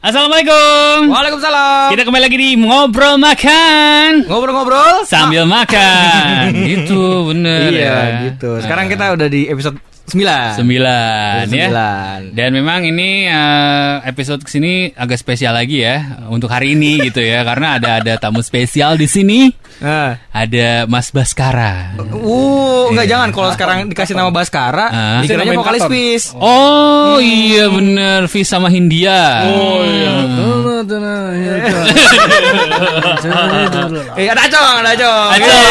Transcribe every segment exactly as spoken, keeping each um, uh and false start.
Assalamualaikum. Waalaikumsalam. Kita kembali lagi di Ngobrol Makan. Ngobrol-ngobrol sambil makan. Gitu bener. Iya ya. gitu. Sekarang kita udah di episode sembilan. Sembilan ya. sembilan. Dan memang ini uh, episode kesini agak spesial lagi ya untuk hari ini gitu ya, karena ada ada tamu spesial di sini. Nah. Ada Mas Baskara. Uh, enggak jangan kalau sekarang dikasih nama Baskara, uh. dikiranya vokalis Fis. Oh hmm. iya bener, Fis sama Hindia. Oh iya. Eh ada Acong, ada Acong.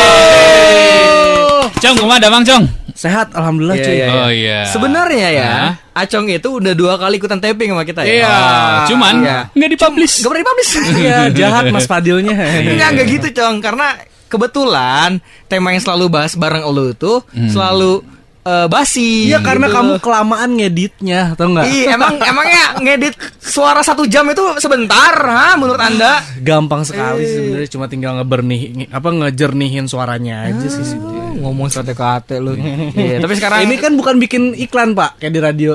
Acong. Cong, kumaha ada Bang Cong? Sehat, alhamdulillah yeah, cuy. Yeah, yeah. Oh iya. Sebenarnya ya, nah. Acong itu udah dua kali ikutan taping sama kita ya. Iya. Oh, cuman iya. nggak dipublish. Nggak pernah dipublish. Iya, jahat Mas Fadilnya. Enggak, enggak gitu, Cong. Karena kebetulan tema yang selalu bahas bareng lu tuh hmm. selalu uh, basi. Iya, karena gitu. kamu kelamaan ngeditnya, tau nggak? Iya, emang emangnya ngedit suara satu jam itu sebentar, ha? Menurut Anda? Gampang sekali sih sebenarnya, cuma tinggal ngebernih, apa ngejernihin suaranya aja ah, sih. Ngomong kate-kate lu. Iya, tapi sekarang ini kan bukan bikin iklan, Pak, kayak di radio.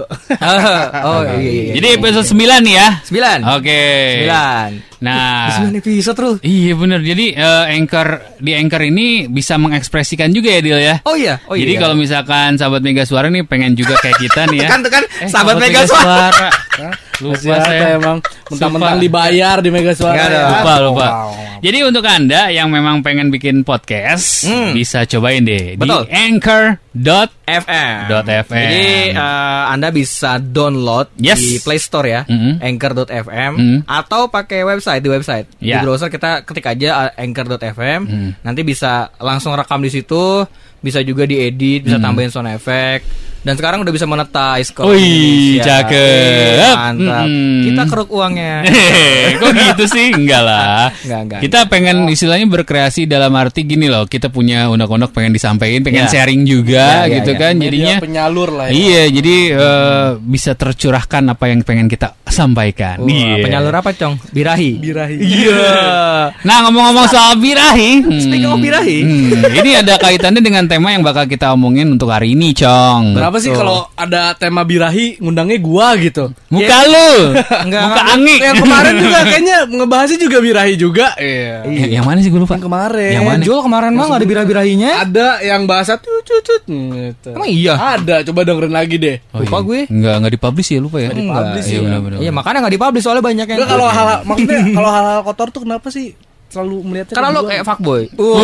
Oh iya, iya, iya. Jadi episode sembilan nih ya. sembilan. Oke. Okay. sembilan. Nah, sembilan episode terus. Iya benar. Jadi uh, Anchor di Anchor ini bisa mengekspresikan juga ya, Dil ya. Oh iya. Oh, Jadi iya. kalau misalkan sahabat Mega Suara nih pengen juga kayak kita nih ya. Kan tuh kan eh, sahabat Mega Suara. Suara. Lupa saya emang mentang-mentang dibayar di Mega Suara. Gak ada. Lupa lupa. Jadi untuk Anda yang memang pengen bikin podcast, hmm. bisa cobain deh. Betul. Di anchor dot f m. .fm. Jadi uh, Anda bisa download yes. di Play Store ya, mm-hmm. anchor dot f m, mm-hmm. atau pakai website di website. Yeah. Di browser kita ketik aja anchor dot f m, mm. nanti bisa langsung rekam di situ, bisa juga diedit, bisa mm. tambahin sound effect. Dan sekarang udah bisa monetize kok. Wih, cakep. Mantap. Hmm. Kita keruk uangnya. Kok gitu sih? Enggak lah. Enggak, enggak. Kita pengen istilahnya berkreasi dalam arti gini loh. Kita punya unek-unek pengen disampaikan, pengen ya. sharing juga ya, gitu ya, kan. ya. Jadinya media penyalur lah ya. Iya, jadi uh, bisa tercurahkan apa yang pengen kita sampaikan. Oh, yeah. Penyalur apa, Cong? Birahi. Birahi. Iya. Yeah. Nah, ngomong-ngomong soal birahi. Hmm, Speaking of birahi. Hmm, ini ada kaitannya dengan tema yang bakal kita omongin untuk hari ini, Cong. Kenapa sih kalau ada tema birahi ngundangnya gua gitu? Muka yeah. lu. Enggak, muka enggak. Angi. Yang kemarin juga kayaknya ngebahasnya juga birahi juga. Iya. Yang, yang mana sih gue lupa? Yang kemarin. Yang mana? Jual kemarin mah enggak ada birah-birahinya. Ada yang bahasa cucut gitu. Emang iya? Ada, coba dengerin lagi deh. Oh, lupa iya. gue. Enggak, enggak dipublish ya, lupa ya. Enggak dipublish iya, ya. benar-benar. Iya, makanya enggak dipublish soalnya banyak yang. Enggak, kalau hal maksudnya kalau hal-hal kotor tuh kenapa sih selalu melihatnya? Karena lo kayak fuckboy. Wow.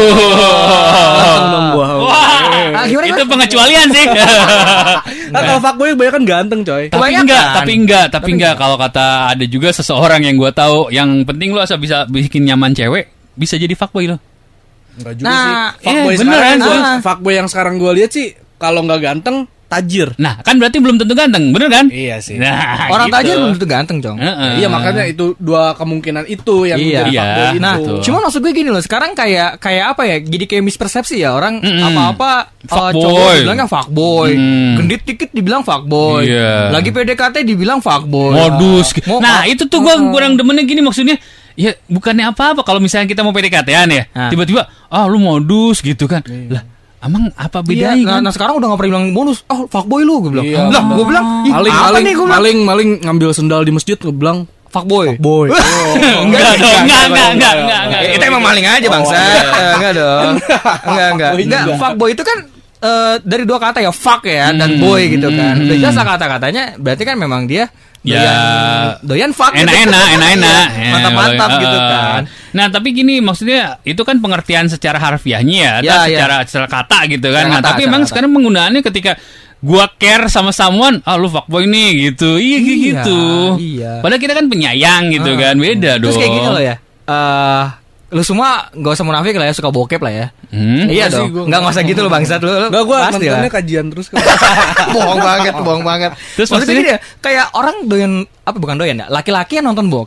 Wow. Ah, gimana, itu pengecualian sih. Nah, kalau fuckboy kebanyakan ganteng, coy. Tapi Kebanyakan. enggak, tapi enggak, tapi enggak. Kalau kata ada juga seseorang yang gue tahu, yang penting lo asal bisa bikin nyaman cewek, bisa jadi fuckboy lo. Enggak juga Nah, sih. iya, Fuckboy beneran, sekarang gua, ah. fuckboy yang sekarang gue lihat sih kalau nggak ganteng, tajir. Nah, kan berarti belum tentu ganteng, bener kan? Iya sih. Nah, orang gitu. tajir belum tentu ganteng, Cong. Uh-uh. Iya, makanya itu dua kemungkinan itu yang Iya. menjadi Iya, fuckboy itu. Nah, Betul. cuma maksud gue gini loh, sekarang kayak kayak apa ya? Jadi kayak mispersepsi ya orang Mm-mm. apa-apa uh, Fuckboy. cowok dibilangnya fuckboy, Mm. gendit dikit dibilang fuckboy, Iya. lagi P D K T dibilang fuckboy. Modus. Mau- Nah, itu tuh gue uh, kurang demennya gini maksudnya. Ya bukannya apa-apa kalau misalnya kita mau P D K T-an ya. Nah. Tiba-tiba, ah lu modus gitu kan. Lah, emang apa Iya, bedanya nah, kan? nah sekarang udah gak pernah bilang bonus. Oh, fuckboy lu, gue bilang. Iya. Lah, gue bilang, ih, maling, apa maling, nih gue bilang? maling, maling ngambil sendal di masjid, gue bilang Fuckboy. boy. Enggak dong, enggak, enggak, enggak, enggak, enggak. Eh, Itu emang maling aja bangsa. Eh, Enggak dong. Enggak, enggak. Fuckboy Enggak, juga. fuckboy itu kan eh, dari dua kata ya, fuck ya dan Hmm, boy gitu kan. hmm. Udah jelas lah kata-katanya, berarti kan memang dia Ya, doyan, doyan fuck gitu. enak-enak, enak-enak. Iya, mantap-mantap Ya, gitu uh, kan. Nah, tapi gini maksudnya itu kan pengertian secara harfiahnya ya, Ya, atau ya. secara secara kata gitu kan. Secara Nah, kata, tapi secara emang kata. sekarang penggunaannya ketika gua care sama someone, ah lu fuckboy nih gitu. Iya, kayak Iya, gitu. iya. Padahal kita kan penyayang gitu Ah. kan. Beda dong. Terus kayak gini loh ya. Eh, lu semua gak usah munafik lah ya, suka bokep lah ya. Hmm? Iya Enggak sih, dong. gua Enggak enggak usah gitu loh bangsat lu. lu Enggak, gue pasti lah. nontonnya kajian terus kan. bohong banget, bohong banget. Terus Maksudnya maksudnya? gini ya, kayak orang doyan apa bukan doyan ya, laki-laki yang nonton bokep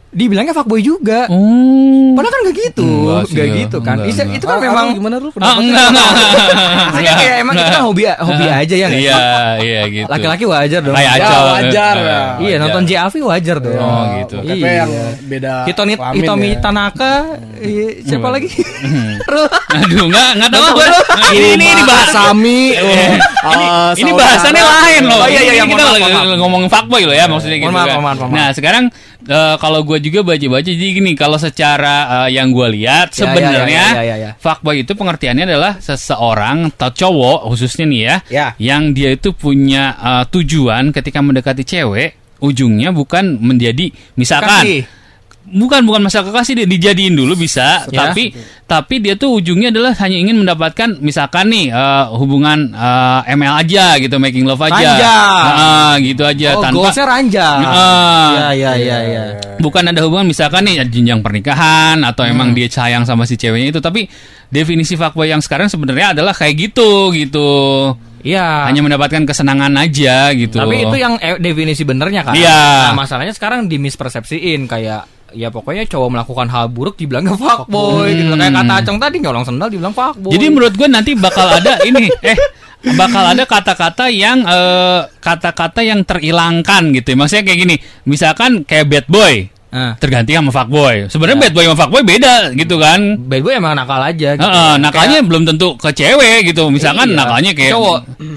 dibilangnya fuckboy juga. Oh. Padahal kan gak gitu. Enggak sih, Gak ya. gitu kan. Enggak, Itu, enggak. itu kan Ah, memang ah, gimana lu? Ah, enggak, enggak. Maksudnya kayak emang itu kan hobi hobi aja ya. Nggak? Iya, iya gitu. Laki-laki wajar dong. Kayak Ya, Acol. wajar. Eh, Ya. Iya, nonton J A V wajar dong. Oh, gitu. Tapi Iya. yang beda Hitomi, kelamin Hitomi ya. Tanaka, iya, siapa Hmm. lagi? Rul. Aduh, enggak, enggak tahu gue. Ini ini ini bahas Sami. ini, ini bahasannya lain loh. Oh, iya, iya, Ini mohon kita maaf, lagi mohon maaf. ngomong fuckboy loh ya maksudnya gitu Mohon maaf, kan. mohon maaf, mohon maaf. Nah, sekarang eh, kalau gue juga baca-baca jadi gini, kalau secara eh, yang gue lihat Ya, sebenarnya ya, ya, ya, ya. fuckboy itu pengertiannya adalah seseorang atau cowok khususnya nih ya, Ya. yang dia itu punya eh, tujuan ketika mendekati cewek, ujungnya bukan menjadi misalkan Kasih. Bukan bukan masalah kekasih, dia dijadiin dulu bisa, Ya. tapi tapi dia tuh ujungnya adalah hanya ingin mendapatkan misalkan nih eh, hubungan eh, M L aja gitu, making love aja, Ranjang. Ah, gitu aja Oh, tanpa goalsnya ranjang. Ah. Ya, ya, ya, ya. bukan ada hubungan misalkan nih jenjang pernikahan atau emang dia sayang sama si ceweknya itu, tapi definisi fuckboy yang sekarang sebenarnya adalah kayak gitu gitu, Iya. hanya mendapatkan kesenangan aja gitu. Tapi itu yang eh, definisi benernya kan. Iya. Nah, masalahnya sekarang dimispersepsiin kayak ya pokoknya cowok melakukan hal buruk dibilangnya fuckboy gitu. Kayak kata Acong tadi nyolong sendal dibilang fuckboy. Jadi menurut gue nanti bakal ada ini eh bakal ada kata-kata yang eh, kata-kata yang terhilangkan gitu. Maksudnya kayak gini, misalkan kayak bad boy Nah, terganti sama fuckboy. Sebenarnya bad boy sama fuckboy beda gitu kan. bad boy emang nakal aja gitu. Heeh, nakalnya belum tentu ke cewek gitu. Misalkan Iya. nakalnya kayak cowok.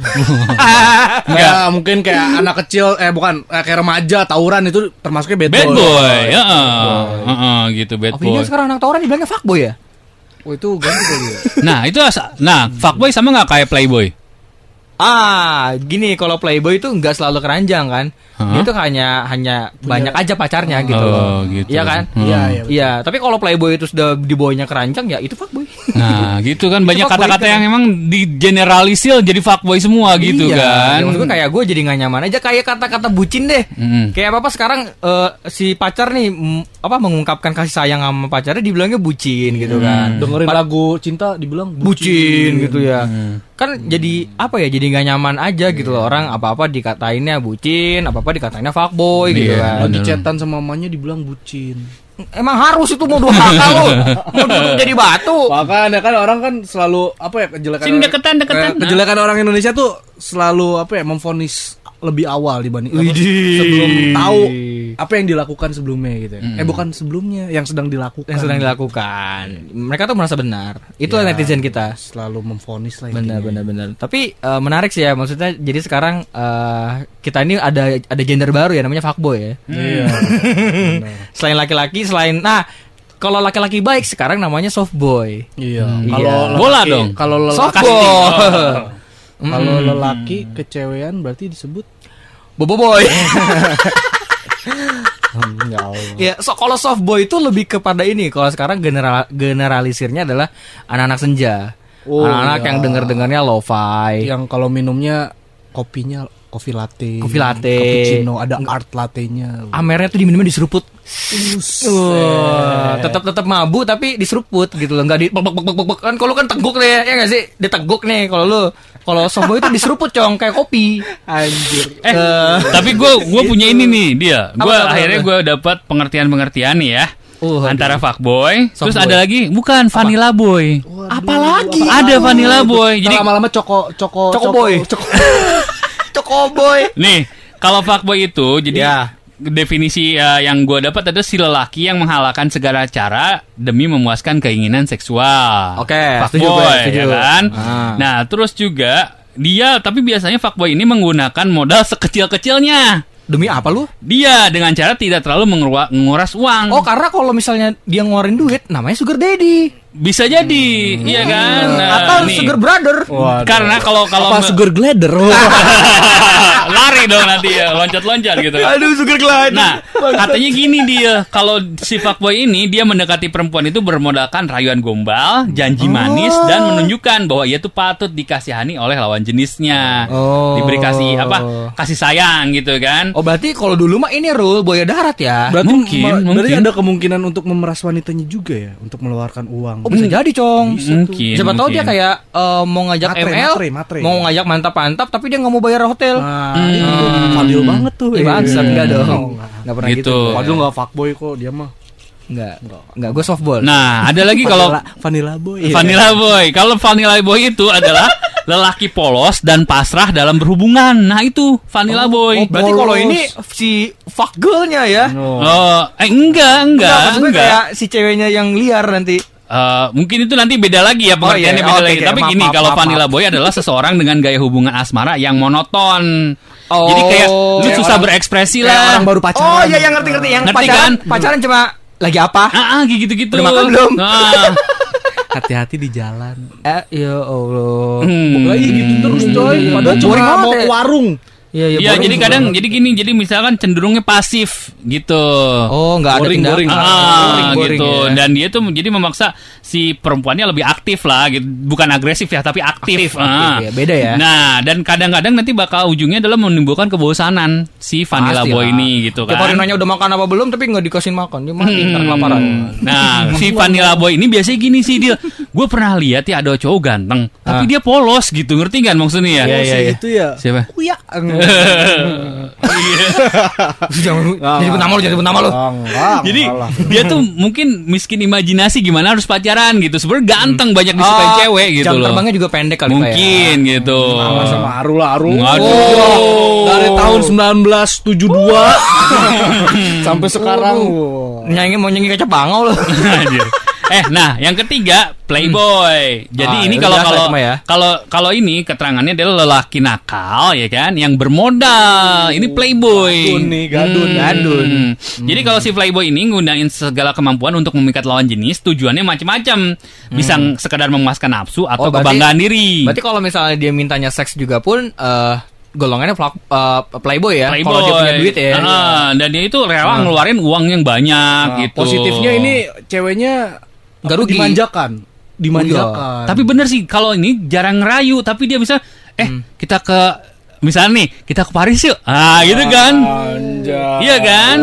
Kayak mungkin kayak anak kecil eh bukan eh, kayak remaja tawuran itu termasuknya bad, bad boy. boy. Heeh. Heeh, gitu bad Opini boy. sekarang anak tawuran dibilangnya fuckboy ya? Oh, itu ganti kali ya. Nah, itu asa- nah, fuckboy sama nggak kayak playboy? Ah, gini kalau playboy itu nggak selalu keranjang kan? Hah? Itu hanya hanya banyak aja pacarnya gitu Oh, loh. gitu. Iya kan? Hmm. Iya, iya. Iya, tapi kalau playboy itu sudah dibawanya keranjang ya itu fuckboy. Nah, gitu kan banyak fuckboy kata-kata kan. yang emang digeneralisir jadi fuckboy semua gitu Iya, kan. ya maksud gue kayak gue jadi nggak nyaman aja kayak kata-kata bucin deh. Mm. Kayak apa apa sekarang eh, si pacar nih mm, apa mengungkapkan kasih sayang sama pacarnya dibilangnya bucin gitu kan. Dengerin lagu cinta dibilang Bucin gitu ya. Hmm. Kan jadi apa ya? Jadi nggak nyaman aja gitu loh, orang apa-apa dikatainnya bucin, apa-apa dikatainnya fuckboy gitu Iya, kan. Lagi bener. chatan sama mamanya dibilang bucin. Emang harus itu mau durhaka lu. Mau duduk jadi batu. Makanya kan orang kan selalu apa ya kejelekan Sini orang- deketan, deketan. eh, kejelekan orang Indonesia tuh selalu apa ya memvonis lebih awal dibanding apa, Widih. sebelum tahu apa yang dilakukan sebelumnya gitu. ya. Eh bukan sebelumnya, yang sedang dilakukan. Yang sedang dilakukan. Mereka tuh merasa benar. Itu Ya, netizen kita. selalu memvonis lah. Benar, intinya. benar, benar. Tapi eh, menarik sih ya, maksudnya jadi sekarang eh, kita ini ada ada gender baru ya, namanya fuckboy ya. Iya. Benar. Selain laki-laki, selain nah kalau laki-laki baik sekarang namanya softboy. Iya. Iya. Kalau Bola lelaki- dong. Kalau lelaki, Softboy. kalau lelaki kecewean berarti disebut Boboiboy. enggak. Ya, so kalau softboy itu lebih kepada ini. Kalau sekarang general generalisirnya adalah anak-anak senja. Oh, anak-anak iya. yang denger-dengernya lo-fi. Yang kalau minumnya kopinya kopi latte, Kopi latte. cappuccino, ada art latte-nya. Amernya tuh diminumnya diseruput. Uh, tetap tetap mabuk tapi diseruput gitu loh, nggak di bek bek bek bek bek. Kan kalau kan teguk nih ya nggak sih, diteguk nih kalau lu. Kalau softboy itu diseruput cong kayak kopi. Anjir. Eh, Eh, tapi gue gue punya ini nih dia. Gue Apa, apa, akhirnya apa? gue dapat pengertian-pengertian nih ya. Uh, Antara fuckboy, terus Softboy. ada lagi bukan vanilla boy. Apalagi? Ada vanilla boy. Jadi Jadi lama-lama coko coko Coko boy. coko. Cokoboy. nih, kalau fuckboy itu jadi Ya. definisi uh, yang gue dapat adalah si lelaki yang menghalalkan segala cara demi memuaskan keinginan seksual. Oke, setuju fuckboy, gue, setuju. ya kan? Ah. Nah, terus juga dia tapi biasanya fuckboy ini menggunakan modal sekecil-kecilnya. Demi apa lu? Dia dengan cara tidak terlalu mengurua- menguras uang. Oh, karena kalau misalnya dia ngeluarin duit namanya sugar daddy. Bisa jadi, iya kan? Nah, Atau nih. sugar brother. Karena kalau kalau Apa me- sugar glider? lari dong nanti ya, loncat-loncat gitu. Aduh, sugar glider. Nah, katanya gini dia, kalau si fuckboy ini dia mendekati perempuan itu bermodalkan rayuan gombal, janji manis dan menunjukkan bahwa ia tuh patut dikasihani oleh lawan jenisnya. Oh. Diberi kasih apa? Kasih sayang gitu kan. Oh, berarti kalau dulu mah ini rule buaya darat ya. Berarti Mungkin, ma- berarti mungkin. ada kemungkinan untuk memeras wanitanya juga ya, untuk mengeluarkan uang Oh bisa jadi Cong. Mungkin. Siapa tahu dia mungkin. kayak uh, mau ngajak Matre, M L, matre, matre. mau ngajak mantap-mantap, tapi dia nggak mau bayar hotel. Nah, Hmm. itu Fadil banget tuh. Iya bangsat enggak dong. Enggak pernah gitu. Gitu. Fadil enggak fuckboy kok, dia mah. Enggak. Enggak, gue softball. Nah, ada lagi kalau Vanilla boy. Vanilla Boy. Kalau Vanilla Boy itu adalah lelaki polos dan pasrah dalam berhubungan. Nah, itu Vanilla Boy. Oh, berarti Polos. kalau ini si fuck girl-nya ya. Oh, eh enggak, enggak, Enggak, maksudnya enggak. kayak si ceweknya yang liar nanti. Eh, mungkin itu nanti beda lagi ya pengertiannya Oh, iya. beda Oke, lagi. oke. Tapi Maaf, gini, maaf, kalau maaf, Vanilla maaf. Boy adalah seseorang dengan gaya hubungan asmara yang monoton. Oh. Jadi kayak lu Kayak susah orang- berekspresi Kayak lah. orang baru pacaran. Oh iya yang ngerti-ngerti yang Ngerti pacaran, kan? pacaran cuma lagi apa? Ah, ah, gitu-gitu. Udah makan belum? Nah. Hati-hati di jalan. Eh ya Allah. Hmm. Lagi gitu terus coy. Hmm. Padahal Boring cuma banget mau ya. ke warung. Iya iya. Iya, boring jadi juga. kadang jadi gini, jadi misalkan cenderungnya pasif gitu. Oh nggak ada Boring, tindakan. boring. Ah, Boring, boring gitu. ya. Dan dia tuh jadi memaksa si perempuannya lebih aktif lah gitu. Bukan agresif ya, tapi aktif. Aktif, Ah. aktif ya. Beda ya. Nah, dan kadang-kadang nanti bakal ujungnya adalah menimbulkan kebosanan si Vanilla Pasti Boy lah. ini gitu Tiap hari kan. nanya udah makan apa belum tapi nggak dikasih makan. Dia mati ntar Hmm. kelaparan. Nah, si Vanilla Boy ini biasanya gini sih dia. Gue pernah lihat ya ada cowok ganteng, tapi Ah. dia polos gitu. Ngerti kan maksudnya ya? Iya, iya, iya. Itu ya. Siapa? Uya. Jangan jadi sebut nama lu, jadi sebut nama lu. Jadi dia tuh mungkin miskin imajinasi gimana harus pacaran gitu. Sebenarnya ganteng banyak disukai Oh, cewek gitu jam loh. terbangnya juga pendek kali Pak, Mungkin gitu. Sama sama Aru lah Aru. Waduh. Dari tahun sembilan belas tujuh puluh dua sampai sekarang. ya. Nyanyi mau nyanyi kaca bangau lu. Anjir. Eh, nah, yang ketiga Playboy. Jadi Ah, ini udah kalau biasa kalau itu mah ya. kalau kalau ini keterangannya adalah lelaki nakal ya kan, yang bermodal. Ini Playboy. Gadun nih, gadun. Gadun. Jadi kalau si Playboy ini nggunain segala kemampuan untuk memikat lawan jenis, tujuannya macam-macam. Bisa sekedar memuaskan nafsu atau Oh, berarti- kebanggaan diri. Berarti kalau misalnya dia mintanya seks juga pun eh golongannya flak, eh, playboy ya. Playboy. Kalau dia punya duit ya. Ah, dan dia itu rela ngeluarin uang yang banyak Nah, gitu. positifnya ini ceweknya Nggak rugi. dimanjakan. Dimanjakan. Tapi bener sih kalau ini jarang ngerayu, tapi dia bisa eh Hmm. kita ke misalnya nih kita ke Paris yuk, ah gitu kan, Anjay. iya kan.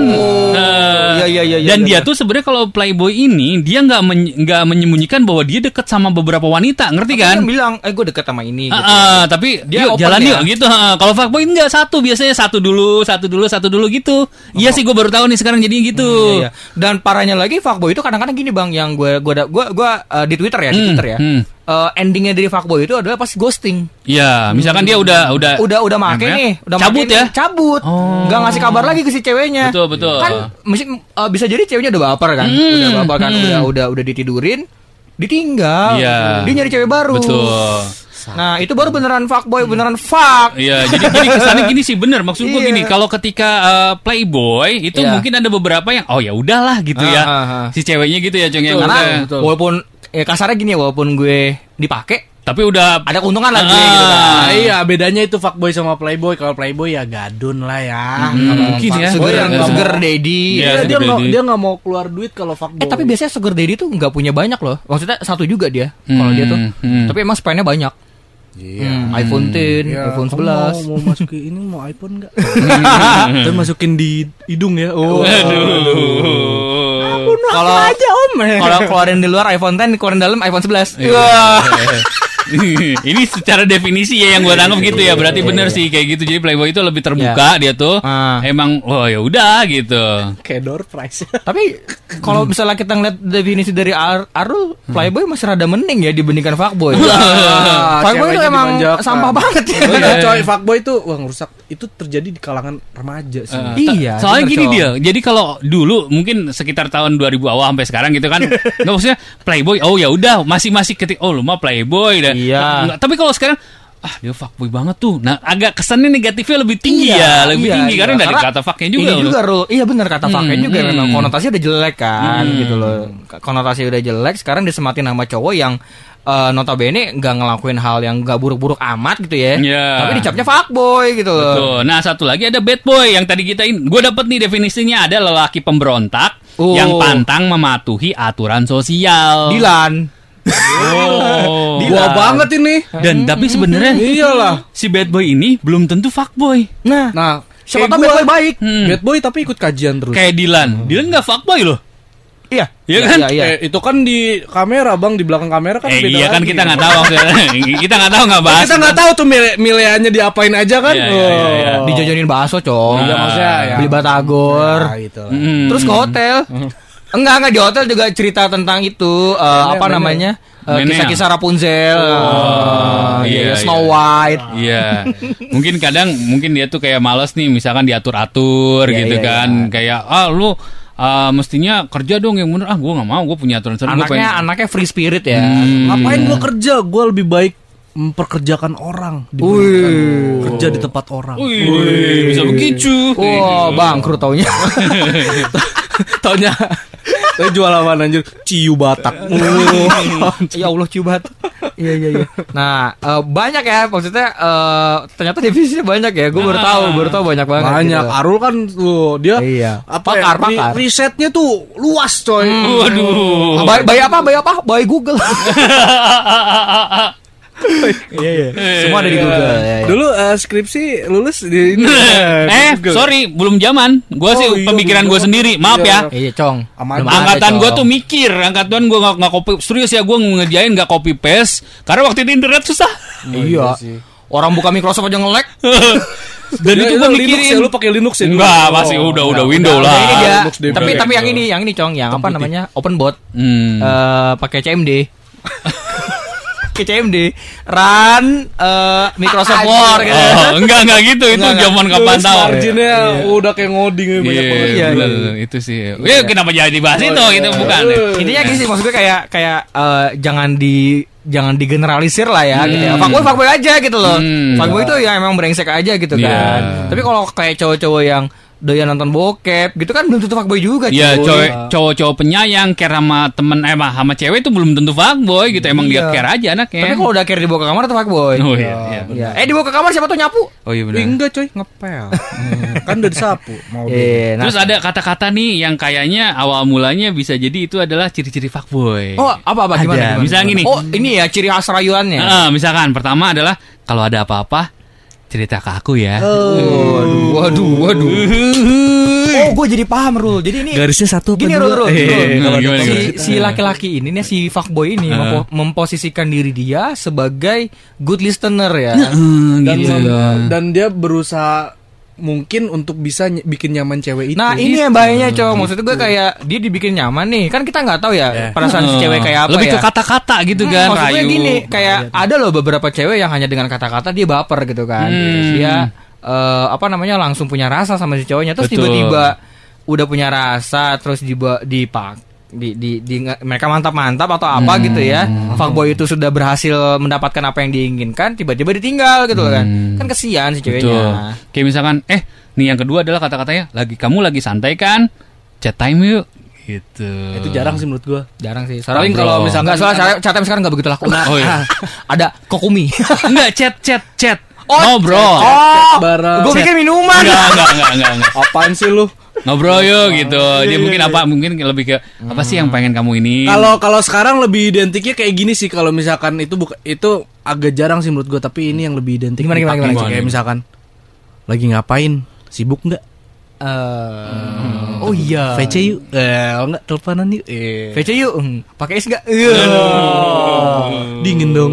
Eh, iya, iya, iya, dan iya, dia iya. tuh sebenarnya kalau Playboy ini dia nggak men- nggak menyembunyikan bahwa dia deket sama beberapa wanita, ngerti Tapi kan? dia bilang, eh gue deket sama ini. Ah, gitu. ah, tapi Dia yuk open jalan ya? yuk gitu. ah. Kalau fuckboy enggak satu, biasanya satu dulu, satu dulu, satu dulu gitu. Iya sih gue baru tahu nih sekarang jadi gitu. Iya, iya. Dan parahnya lagi fuckboy itu kadang-kadang gini bang, yang gue gue gue gue uh, di Twitter ya, di Hmm, Twitter ya. hmm. Uh, endingnya dari fuckboy itu adalah pas ghosting. Iya, misalkan dia udah udah Udah udah make Emang ya? nih, udah cabut make ya. nih, cabut. Oh. Nggak ngasih kabar lagi ke si ceweknya. Betul, betul. Kan mesti uh, bisa jadi ceweknya udah baper kan, Hmm, udah baper kan, hmm. udah udah udah ditidurin, ditinggal. Iya. Dia nyari cewek baru. Betul. Nah, itu baru beneran fuckboy, beneran fuck. Iya, jadi jadi kesannya gini sih bener. Maksud gue Iya. gini, kalau ketika uh, Playboy itu Iya. mungkin ada beberapa yang oh ya udahlah gitu ya. Ah, ah, ah. Si ceweknya gitu ya, Cong yang Karena udah. betul. walaupun ya kasarnya gini ya, walaupun gue dipakai, Tapi udah ada keuntungan lah gue Ah. gitu kan. Nah, iya, bedanya itu fuckboy sama playboy. Kalau playboy ya gadun lah ya. Hmm, Kalau mungkin ya. fuckboy Sugar, yang nggak sugar mau- daddy. Iya, Iya, dia sugar nggak daddy. dia nggak mau keluar duit kalau fuckboy. Eh tapi biasanya sugar daddy tuh nggak punya banyak loh. Maksudnya satu juga dia kalau Hmm, dia tuh. hmm. Tapi emang spendnya banyak. Iya. Hmm, iPhone ten, Iya, iPhone kamu sebelas. Mau, mau masukin ini mau iPhone enggak? Tapi masukin di hidung ya. Oh. Aduh. Kalau kalau keluarin di luar iPhone ten, keluarin dalam iPhone sebelas. Iya. Wah. Ini secara definisi ya yang gue tangkap gitu ya. Berarti bener sih kayak gitu. Jadi Playboy itu lebih terbuka dia tuh. Ah. Emang oh ya udah gitu. Kayak door prize. Tapi kalau misalnya kita ngeliat definisi dari Ar Arul, Playboy masih rada mending ya dibandingkan fuckboy. Ah, Fuckboy itu ceweknya emang dimanjakan. sampah banget ya. Oh iya, coy, fuckboy itu wah ngerusak. Itu terjadi di kalangan remaja sih. Uh, Iya, ta- soalnya bener, gini Cok. dia. Jadi kalau dulu mungkin sekitar tahun dua ribu awal sampai sekarang gitu kan. Nggak maksudnya Playboy. Oh ya udah masih masih ketik. Oh lu mah Playboy dan. Iya. Nggak, tapi kalau sekarang ah dia fuckboy banget tuh. Nah agak kesannya negatifnya lebih tinggi Iya, ya, lebih iya, tinggi iya. karena dari Karena kata fucknya juga. Ini loh. juga Rul. Iya benar kata Hmm, fucknya juga hmm. memang konotasinya udah jelek kan Hmm. gitu loh. Konotasi udah jelek sekarang disematin nama cowok yang eh, notabene nggak ngelakuin hal yang nggak buruk-buruk amat gitu ya. Iya. Tapi dicapnya fuckboy gitu loh. Tuh, nah satu lagi ada bad boy yang tadi kita ini. Gue dapet nih definisinya ada lelaki pemberontak Oh. yang pantang mematuhi aturan sosial. Dilan. Oh. Gua banget ini. Dan tapi sebenarnya Iyalah. si bad boy ini belum tentu fuckboy. Nah, Nah, siapa kayak tahu gua, bad boy baik. Hmm. bad boy tapi ikut kajian terus. Kayak Dilan. Dilan nggak fuckboy loh. Iya, iya kan? Iya, iya. Eh, itu kan di kamera bang, di belakang kamera kan eh, beda iya kan lagi. kita nggak tahu kita nggak tahu nggak bahas. Kita nggak tahu tuh mile mileannya diapain aja kan. Iya, iya, iya, iya. Oh. Dijajanin bakso, Cong. Iya, maksudnya ya. Beli batagor. Nah, gitu. Mm. Terus ke hotel. Enggak, enggak di hotel juga cerita tentang itu uh, apa Nenek. namanya? Uh, Nenek. kisah-kisah Rapunzel. Oh, uh, iya, iya, Snow iya. White. Iya, mungkin kadang mungkin dia tuh kayak males nih, misalkan diatur-atur Iya, gitu iya, kan, iya. kayak ah lu uh, mestinya kerja dong yang bener, ah gue nggak mau, gue punya aturan-aturan. gua Anaknya pengen- anaknya free spirit ya. Hmm. Ngapain gua kerja? Gua lebih baik memperkerjakan orang Wih. dibandingkan kerja di tempat orang. Wih, bisa begitu. Wah, bangkrut taunya. Taunya saya jual apaan anjir? Ciu Batak. Ya Allah ciubat. Iya iya iya. Nah, eh, banyak ya maksudnya eh, ternyata divisinya banyak ya. Gue baru tahu, baru tahu banyak banget. Banyak. gitu. Arul kan tuh dia Iya. apa Pakar, ya, ri- pakar. risetnya tuh luas coy. Waduh. Bayi, bayi apa? Bayi apa? Bayi Google. Iya iya. Semua ada di Google. Ya, ya. Dulu eh, skripsi lulus di ini. eh, sorry, belum zaman. Gue sih Oh, iya, pemikiran belum gue zaman. sendiri. Maaf Iya. ya. Iya, Cong. Aman. Belum ada, Angkatan gue Cong. tuh mikir, angkatan gue nggak nggak copy serius ya, gue ngerjain nggak copy paste karena waktu itu internet susah. Iya. Orang buka Microsoft aja nge-lag. Dan Ya, itu lu gue Linux mikirin. ya, lu pakai Linux ya? dulu? Enggak, masih Oh, udah enggak. udah Windows Nah, lah. ini dia. Linux dia Tapi pakai. tapi yang ini, yang ini Cong, yang apa namanya? Open bot. Hmm. Eh, pakai C M D. Pakai C M D. Run eh, Microsoft Word gitu. Oh, enggak enggak gitu, itu Enggak, enggak. zaman kapan Tulis tahu. marginnya udah kayak ngoding ya, banyak Iya, banget. Iya, bener, iya. itu sih. Ya, kenapa jadi dibahas itu? Itu bukan. ya? Intinya gini sih, maksud gue kayak kayak eh, jangan di jangan digeneralisir lah ya gitu ya. Hmm. Fuckboy fuckboy aja gitu loh. Hmm. Fuckboy itu ya emang brengsek aja gitu Iya. kan. Tapi kalau kayak cowok-cowok yang doyan nonton bokep gitu kan belum tentu fuckboy juga Ya, cuy. cowok cowok-cowok penyayang care sama temen eh mah, sama cewek itu belum tentu fuckboy gitu. Emang dia Iya. care aja anaknya. Tapi kalau udah care dibawa ke kamar tuh fuckboy. Oh iya, iya. Iya. Eh dibawa ke kamar siapa tuh nyapu? Oh iya Eh, benar. enggak coy, ngepel. Kan udah disapu. Mau Iya. Nah, Terus ada kata-kata nih yang kayaknya awal mulanya bisa jadi itu adalah ciri-ciri fuckboy. oh apa apa gimana? Ada. gimana? Misalnya gini. Oh ini ya ciri khas rayuannya. Heeh, misalkan pertama adalah kalau ada apa-apa cerita ke aku ya. Waduh, waduh, waduh. Oh, gue jadi paham, Rul. Jadi ini Garisnya satu apa gini, dua? Rul, Rul, Eh, Rul. gimana, gimana, si, gimana? si laki-laki ini nih, si fuckboy ini Uh. mempo- memposisikan diri dia sebagai good listener ya. Heeh, dan, gitu. dan dia berusaha mungkin untuk bisa ny- bikin nyaman cewek itu. Nah ini yang bahayanya cowok. Maksud gue kayak dia dibikin nyaman nih. Kan kita nggak tahu ya perasaan si cewek kayak apa Lebih ya. ke kata-kata gitu Hmm, kan, maksudnya rayu. gini, kayak ada loh beberapa cewek yang hanya dengan kata-kata dia baper gitu kan. Hmm. Terus dia eh, apa namanya langsung punya rasa sama si cowoknya. Terus Betul. tiba-tiba udah punya rasa, terus diba- dipak di, di, di mereka mantap-mantap atau apa Hmm. gitu ya. Fuckboy itu sudah berhasil mendapatkan apa yang diinginkan, tiba-tiba ditinggal gitu loh kan. Kan kesian si Betul. ceweknya. Kayak misalkan, eh, nih yang kedua adalah kata-katanya, lagi kamu lagi santai kan, chat time yuk, gitu. itu jarang sih menurut gua. Jarang sih. Paling Soalnya kalau kalau misalkan- misalkan soalnya chat time sekarang nggak begitu laku. Oh, iya. Ada kokumi. Enggak, chat, chat, chat. Oh, Ngobrol. Oh, bareng. gue pikir minuman. Enggak, enggak, enggak, enggak, enggak. Apaan sih lu? Ngobrol yuk gitu. Dia mungkin apa? Mungkin lebih ke apa sih yang pengen kamu ini? Kalau kalau sekarang lebih identiknya kayak gini sih, kalau misalkan itu buka, itu agak jarang sih menurut gua, tapi ini yang lebih identik. Gimana, gimana, dipakai. gimana? Kayak misalkan lagi ngapain? Sibuk nggak? Eh, oh iya. V C yuk. Eh, enggak teleponan yuk. Eh. V C yuk. Hmm, pakai es enggak? Iya. Dingin dong.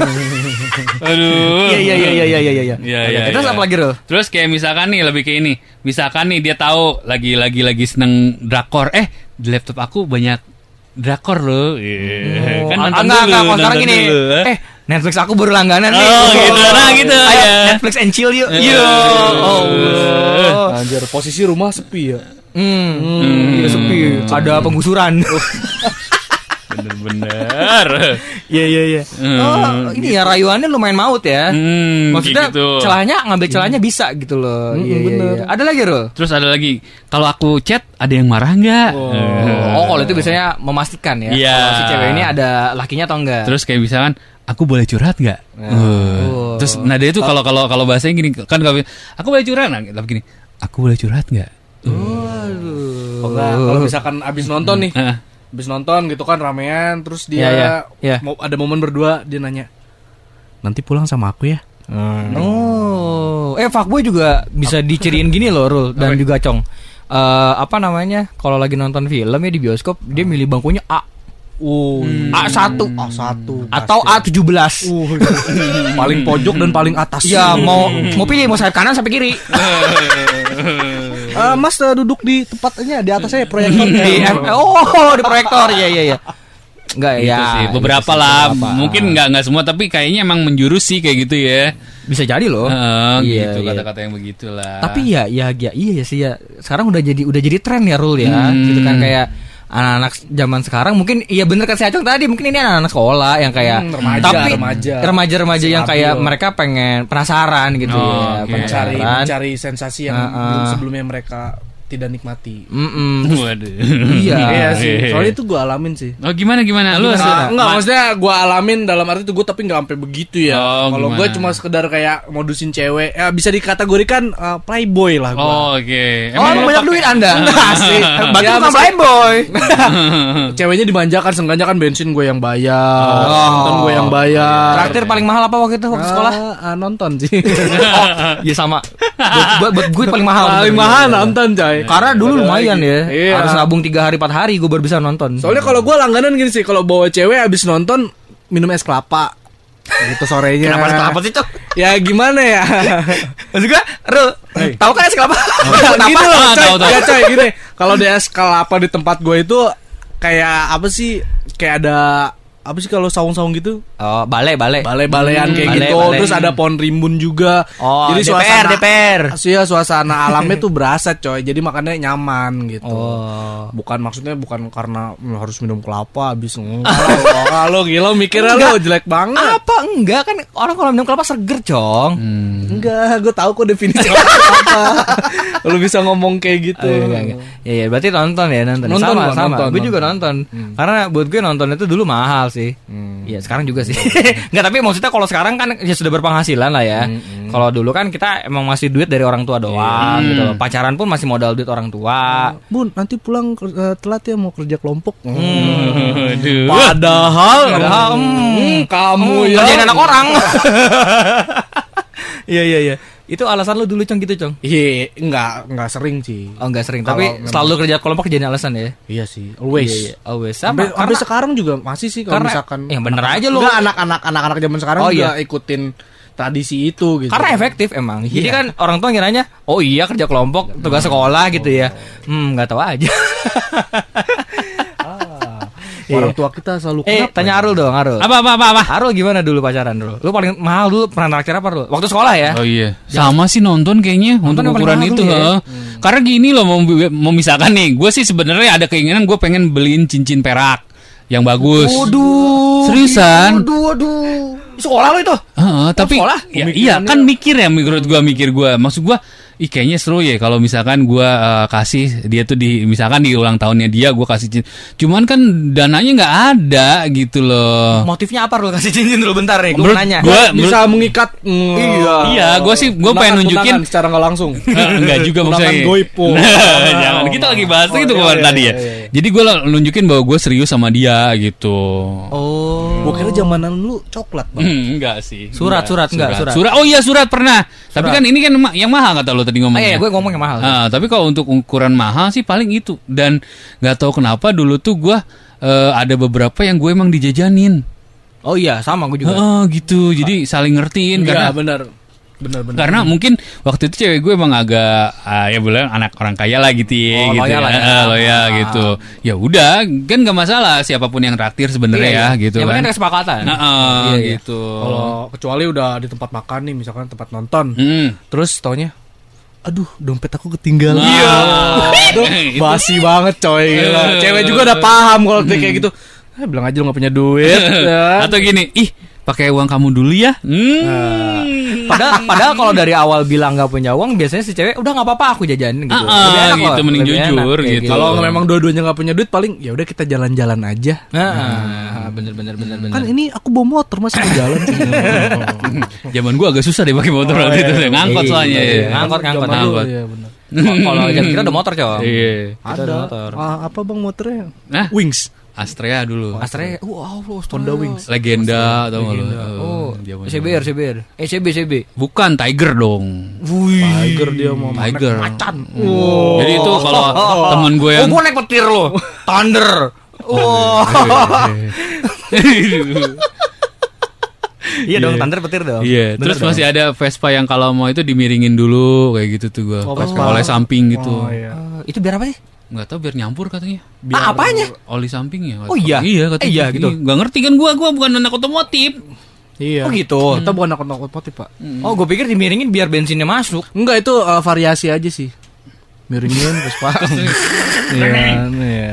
Aduh. Iya iya iya iya iya iya iya. Iya, Oke, iya, terus iya. apa lagi, Rul? Terus kayak misalkan nih lebih ke ini. Misalkan nih dia tahu lagi lagi lagi seneng drakor. Eh, di laptop aku banyak drakor loh. Iya. Oh, Kan ah, nonton enggak, dulu, enggak, kalau sekarang nonton gini. dulu, eh. Eh, Netflix aku baru langganan nih. Oh, gitu. Nah, gitu, Ayo, ya. Netflix and chill yuk. Iya. Yo. Oh. Anjir, posisi rumah sepi ya. Hmm, iya sepi. Ada penggusuran. Bener-bener. Iya iya iya. Oh, ini ya rayuannya lumayan maut ya. Hmm, Maksudnya kayak gitu. celahnya ngambil celahnya bisa gitu loh. Hmm, Iya iya, bener. iya. Ada lagi, Rul? Terus ada lagi, kalau aku chat ada yang marah nggak? Eh. Oh, kalau itu biasanya memastikan ya. Iya. Kalau si cewek ini ada lakinya atau enggak. Terus kayak misalkan, aku boleh curhat nggak? Uh. Terus nada itu kalau kalau kalau bahasanya gini kan, kalau aku boleh curhat, nah, tapi gini, aku boleh curhat nggak? Waduh. Oh, enggak, kalau misalkan abis nonton nih, Heeh. abis nonton gitu kan ramean, terus dia Iya, iya, iya. mau ada momen berdua, dia nanya, nanti pulang sama aku ya. Oh, eh fuckboy juga bisa diciriin gini loh, Rul dan juga Cong. uh, apa namanya? Kalau lagi nonton film ya di bioskop, dia milih bangkunya A. Uh, A satu A satu atau A tujuh belas. Uh, paling pojok dan paling atas. Ya, mau mau pilih mau sayap kanan sampai kiri. uh, Mas uh, duduk di tempatnya di atas saya proyektor. Di oh, di proyektor. Iya iya iya. Enggak gitu ya. Sih. Beberapa gitu lah, beberapa. Mungkin enggak enggak semua tapi kayaknya emang menjurus sih kayak gitu ya. Bisa jadi loh. Uh, iya, gitu iya. kata-kata yang begitulah. Tapi ya ya ya iya sih ya. Sekarang udah jadi udah jadi tren ya Rul ya. Hmm. Gitu kan kayak anak-anak zaman sekarang mungkin iya bener kan si Acong tadi mungkin ini anak-anak sekolah yang kayak Hmm, remaja, tapi remaja. remaja-remaja yang kayak Stabil. mereka pengen penasaran gitu Oh, ya, oke. mencari penasaran. mencari sensasi yang Uh, uh. belum sebelumnya mereka tidak nikmati. Mm-mm. Waduh. Iya. Iya sih. Soalnya itu gue alamin sih. Oh gimana gimana? Lu Gimana? asli- Nah, enggak, maksudnya gue alamin dalam arti itu gue tapi nggak sampai begitu ya. Oh, Kalau gue gimana? cuma sekedar kayak modusin cewek, ya bisa dikategorikan uh, playboy lah gue. Oh, oke. Oh, lu banyak pakai- duit Anda. Asik. Berarti Ya, bukan maksud- playboy. Ceweknya dimanjakan, seenggaknya kan bensin gue yang bayar, Oh. nonton gue yang bayar. Traktir paling mahal apa waktu itu waktu sekolah? Ah, ah, nonton sih. Oh, iya sama. Buat, buat, buat gue paling mahal. Paling bener. mahal Iya. nonton coy. Karena dulu Ada lumayan lagi. ya. Iya. Harus nabung tiga hari empat hari gue baru bisa nonton. Soalnya kalau gue langganan gini sih, kalau bawa cewek abis nonton minum es kelapa gitu sorenya. Kenapa es kelapa sih, Cok? Ya gimana ya? Maksud gue, Rul, Hey. tahu kan es kelapa? Gini loh, Ah, coy. tahu, tahu. Ya coy, gini. Kalau di es kelapa di tempat gue itu kayak apa sih? Kayak ada apa sih kalau saung-saung gitu? Oh, balai, balai. Balai-balean kayak balai, gitu. balai. Terus ada pohon rimbun juga. Oh, Jadi D P R, suasana D P R. Iya, suasana alamnya tuh berasa coy. Jadi makannya nyaman gitu. Oh. Bukan maksudnya bukan karena mm, harus minum kelapa habis kalau gila mikirnya lo Enggak. jelek banget. Apa enggak kan orang kalau minum kelapa seger, Cong. Hmm. Enggak, gue tahu kok definisi apa. Lo bisa ngomong kayak gitu. Oh, iya, iya, iya. Ya, ya, berarti nonton ya nonton. Nonton sama gua, sama. nonton, Gue juga nonton. Karena buat gue nonton itu dulu mahal sih. Iya, sekarang juga sih. Enggak, tapi maksudnya kalau sekarang kan ya sudah berpenghasilan lah ya. Kalau dulu kan kita emang masih duit dari orang tua doang gitu loh. Pacaran pun masih modal duit orang tua. Bun, nanti pulang eh, telat ya mau kerja kelompok. Aduh. Padahal, Padahal, hmm, kamu Hmm, ya ngerjain anak orang. Iya iya iya. Itu alasan lu dulu Cong gitu Cong. Iya, enggak enggak sering sih. Oh enggak sering, Kalau tapi memang- selalu kerja kelompok jadi alasan ya. Iya sih, always. Iya, iya, always Sampai, sama. sampai Karena sekarang juga masih sih kalau karena- misalkan ya bener aja lu. Enggak, anak-anak anak-anak zaman sekarang Oh, juga iya. ikutin tradisi itu gitu. karena efektif emang. Jadi Iya. kan orang tua ngiranya, oh iya kerja kelompok, tugas sekolah gitu ya. Hmm, nggak tahu aja. Orang Iya. tua kita selalu Eh, kenapa tanya ya? Arul dong, Arul. Apa apa apa apa? Arul gimana dulu pacaran dulu? Lu paling mahal dulu pernah naksir apa dulu? Waktu sekolah ya? Oh iya, sama sih nonton kayaknya Nonton untuk yang paling ukuran mahal itu. dulu ya? heeh. Karena gini loh, mau mau misalkan nih, gue sih sebenarnya ada keinginan gue pengen beliin cincin perak yang bagus. Waduh. Seriusan? Waduh, waduh. Sekolah lu itu? Heeh, tapi sekolah? ya, iya kan mikir ya menurut gua mikir gua. Maksud gua ih kayaknya seru ya kalau misalkan gua uh, kasih dia tuh di misalkan di ulang tahunnya dia gua kasih cincin. Cuman kan dananya nggak ada gitu loh. Motifnya apa lu kasih cincin dulu bentar nih, gue Menurut nanya. gua- bisa mengikat mm, Iya. Iya, gua sih gua pengen nunjukin secara nggak langsung. Eh, enggak juga maksudnya. Undangan goib, Po. Jangan kita lagi bahas Oh, itu iya, kemarin iya, tadi ya. iya, iya. Jadi gua lah nunjukin bahwa gua serius sama dia gitu. Oh. Gue kira zamanan lu coklat bang. Hmm, enggak sih. Surat, surat, enggak, surat. Oh iya surat pernah. Tapi kan ini kan ma- yang mahal kata lo tadi Ah, ngomongnya. iya, gue ngomong yang mahal. Ah, tapi kalau untuk ukuran mahal sih paling itu. Dan nggak tahu kenapa dulu tuh gue eh, ada beberapa yang gue emang dijajanin. Oh iya, sama gue juga. Oh gitu. Jadi saling ngertiin karena Iya benar. Benar benar. karena mungkin waktu itu cewek gue emang agak ah, ya boleh anak orang kaya lah gitu Oh, ya, gitu loyal lah ya. Ah, loyal Ah. gitu. Ya udah, kan nggak masalah siapapun yang traktir sebenarnya Iya, ya iya. gitu Yang kan. penting ada kesepakatan. Nah, ah, Iya, iya. gitu. Kalau kecuali udah di tempat makan nih, misalkan tempat nonton, Hmm. terus taunya, aduh dompet aku ketinggalan. Iya. Aduh, basi banget coy. Gila. Cewek juga udah paham kalau dia kayak gitu. Eh, bilang aja lu gak punya duit. Ya. Atau gini, ih pakai uang kamu dulu ya. Hmm. Padahal, padahal kalau dari awal bilang nggak punya uang, biasanya si cewek udah nggak apa-apa aku jajanin gitu. Ah, ah, Lebih enak gitu, kok, mending lebih enak jujur kayak gitu. Kalau memang dua-duanya gak punya duit, paling ya udah kita jalan-jalan aja. Nah, bener bener bener bener. Kan ini aku bawa motor masih mau jalan. Zaman gua agak susah deh pakai motor Oh, waktu iya, itu, iya. ngangkot Iya, soalnya. iya, ya. iya. Ngangkot, ngangkot, Zaman dulu, ngangkot. Iya benar. Kalau jam kita udah motor cowok. Iya. Kita Ada motor. ah, apa bang motornya? Nah, Wings. Astrea dulu. Astrea, wow, Honda Wings. Legenda atau nggak lo? Oh, Zaman C B R, C B R, eh C B, C B. Bukan Tiger dong. Wih, Tiger dia mau Tiger. macan. Jadi itu Oh, kalau kalau oh. temen gue yang oh gue naik petir lo Thunder. Wow. Iya dong, Thunder petir dong. Iya, yeah. Terus dong. Masih ada Vespa yang kalau mau itu dimiringin dulu kayak gitu tuh gue. Oh, Vespa oleh samping gitu. Oh, iya. uh, itu biar apa sih? Nggak tahu, biar nyampur katanya. Biar ah, apanya? Oli samping ya. Oh iya. Iya katanya. Eh, iya gitu. Nggak ngerti kan gue, gue bukan anak otomotif. Iya. Oh gitu. Hmm. Kita bukan anak otomotif, Pak. Hmm. Oh, gue pikir dimiringin biar bensinnya masuk. Enggak, itu uh, variasi aja sih. Miringin Vespa. Iya, iya.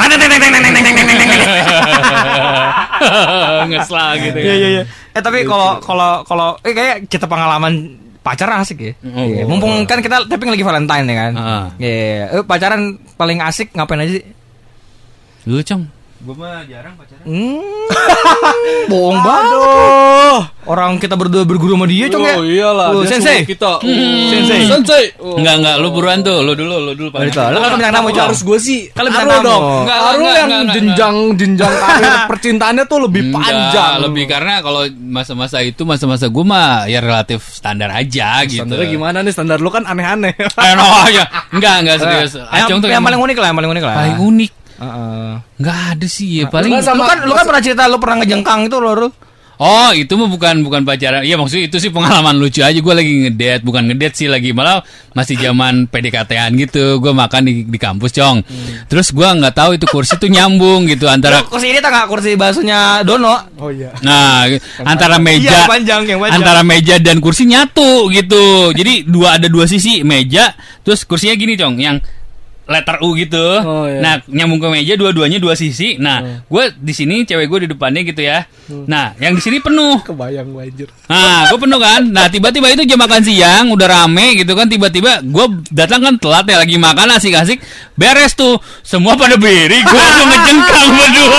Ngeslah gitu. Iya, iya, iya. Eh tapi kalau kalau kalau eh kayak kita pengalaman pacaran asik ya. Oh, yeah. Mumpung kan kita tapi lagi Valentine ya kan. Iya. Uh. Yeah. Eh, pacaran paling asik ngapain aja sih? Lu, Cong. Gue mah jarang pacaran. Hmm. Bohong banget. Orang kita berdua berguru sama dia, Cong ya. Oh iyalah. Oh, sensei. Kita. Hmm. Sensei. Sensei. Oh. Enggak enggak, lu buruan tuh. Lu dulu, lu dulu Pak. Lu kan bintang tamu, Cong. Harus gue sih. Kalau bintang tamu dong. Aru yang jenjang jenjang karir percintaannya tuh lebih panjang. Lebih karena kalau masa-masa itu masa-masa gue mah ya relatif standar aja gitu. Standarnya gimana nih? Standar lu kan aneh-aneh. Oh ya. Enggak, enggak serius. Acung tuh yang paling unik lah, yang paling unik lah. Paling unik. Uh-uh. Nggak ada sih ya, paling lu, sama, lu kan lu kan pernah cerita lu pernah ngejengkang itu loh. Oh itu mah bukan bukan pacaran. Iya maksudnya itu sih pengalaman lucu aja. Gue lagi ngedate, bukan ngedate sih lagi, malah masih zaman P D K T-an gitu. Gue makan di di kampus, Cong. Hmm. Terus gue nggak tahu itu kursi tuh nyambung gitu antara lu, kursi ini tak nggak kursi baksonya Dono. Oh iya. Nah antara meja iya, panjang, yang panjang. antara meja dan kursi nyatu gitu. Jadi dua ada dua sisi meja, terus kursinya gini, Cong, yang letter U gitu. Oh, iya. Nah, nyambung ke meja dua-duanya dua sisi. Nah, oh. gue di sini, cewek gue di depannya gitu ya. Hmm. Nah, yang di sini penuh. Kebayang gue anjir. Nah, gue penuh kan. Nah, tiba-tiba itu jam makan siang, udah rame gitu kan. Tiba-tiba gue datang kan telat ya, lagi makan asik-asik. Beres tuh, semua pada berdiri. Gue tuh ngejengkang berdua.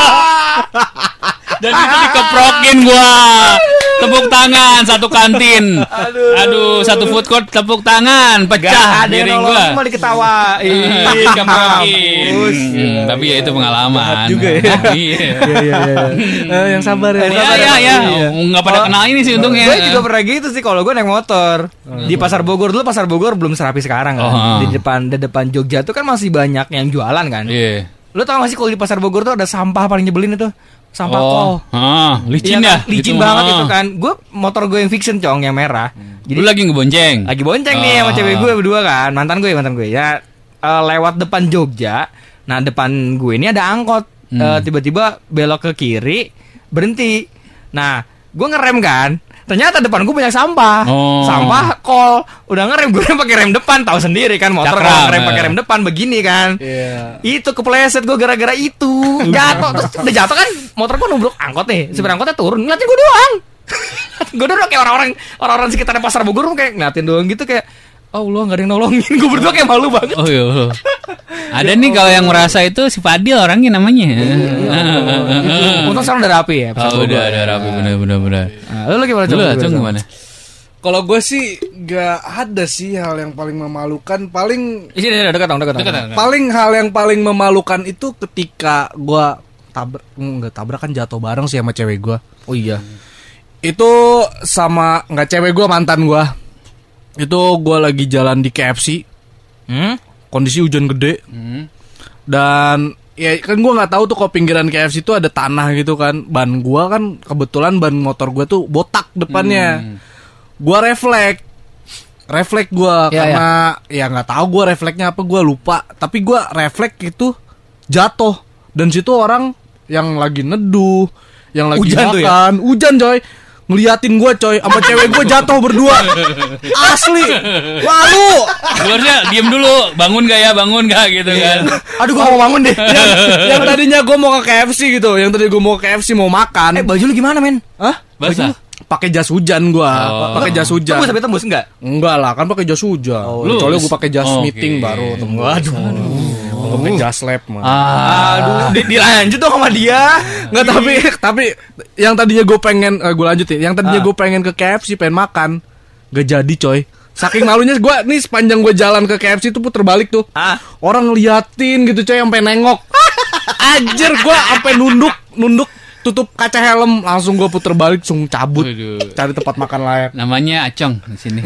Dan itu dikeprokin gue. Tepuk tangan satu kantin. Aduh, Aduh satu food court tepuk tangan, pecah piring gua. Cuma diketawain. Dikeprokin. Hmm, tapi ya itu pengalaman. Juga ya. Iya iya iya. Yang sabar ya. Iya iya iya. Enggak pada kenal ini sih untungnya. Gue juga pernah gitu sih kalau gue naik motor. Di Pasar Bogor dulu, Pasar Bogor belum serapi sekarang kan. Di depan di depan Jogja tuh kan masih banyak yang jualan kan. Iya. Lu tau gak sih kalau di Pasar Bogor tuh ada sampah paling nyebelin itu? Sampah oh, kol. Ah, licin ya, ya? Licin gitu, banget ah. itu kan. Gue motor gue yang fiction, Cong, yang merah. Hmm. Jadi lu lagi ngebonceng. Lagi bonceng oh. nih sama cewek gue berdua kan. Mantan gue, mantan gue. Ya uh, lewat depan Jogja. Nah, depan gue ini ada angkot. Hmm. Uh, tiba-tiba belok ke kiri, berhenti. Nah, gue ngerem kan. Ternyata depan gue banyak sampah, oh. sampah kol. Udah ngerem, gue pakai rem depan, tahu sendiri kan motor kalau ngerem pakai rem depan begini kan. Yeah. Itu kepleset gue gara-gara itu, jatuh. Terus udah jatuh kan, motor gue nubruk angkot nih, supir angkotnya turun, ngeliatin gue doang. Gue doang kayak orang-orang orang-orang sekitarnya Pasar Bogor kayak ngeliatin doang gitu kayak, oh Allah nggak ada yang nolongin. Gue berdua kayak malu banget. Oh iya. Ada nih kalau yang merasa itu si Fadil orangnya namanya. Untung sekarang udah rapi ya. Oh, udah ada rapi benar-benar benar. Lu lagi mana coba? Lu gimana? Kalau gue sih gak ada sih hal yang paling memalukan. Paling di sini dekat dong, dekat dong. Paling hal yang paling memalukan itu ketika gue tabrak, nggak tabrakan jatuh bareng sih sama cewek gue. Oh iya. Itu sama nggak cewek gue, mantan gue. Itu gue lagi jalan di K F C. Hmm? Kondisi hujan gede. Hmm. Dan ya kan gue nggak tahu tuh kalau pinggiran K F C itu ada tanah gitu kan. Ban gue kan kebetulan ban motor gue tuh botak depannya. Hmm. Gue refleks, refleks gue ya, karena ya nggak tahu gue refleksnya apa, gue lupa. Tapi gue refleks itu jatuh. Dan situ orang yang lagi neduh, yang lagi hujan makan, ya? Hujan coy. Ngeliatin gue coy, sama cewek gue jatuh berdua. Asli malu. Gue harusnya diem dulu, bangun gak ya, bangun gak gitu kan. Aduh gue mau bangun deh. Yang, yang tadinya gue mau ke K F C gitu, yang tadi gue mau ke K F C mau makan. Eh baju lu gimana men? Hah? Basah? Pakai jas hujan gue, oh. pakai jas hujan. Tembus tapi tembus enggak? Enggak lah, kan pakai jas hujan. Oh, kecuali gue pakai jas oh, meeting okay. baru tembus. Waduh. Oh. Pakai jas lab mah. Aduh, di, dilanjut dong sama dia. Enggak tapi tapi yang tadinya gue pengen uh, gue lanjutin. Yang tadinya ah. gue pengen ke K F C pengen makan, gak jadi coy. Saking malunya gue nih sepanjang gue jalan ke K F C itu puter balik tuh. Ah. Orang ngeliatin gitu coy, sampai nengok. Anjir gue sampai nunduk nunduk tutup kaca helm, langsung gue puter balik, langsung cabut. Aduh. Cari tempat makan layak. Namanya Acong di sini.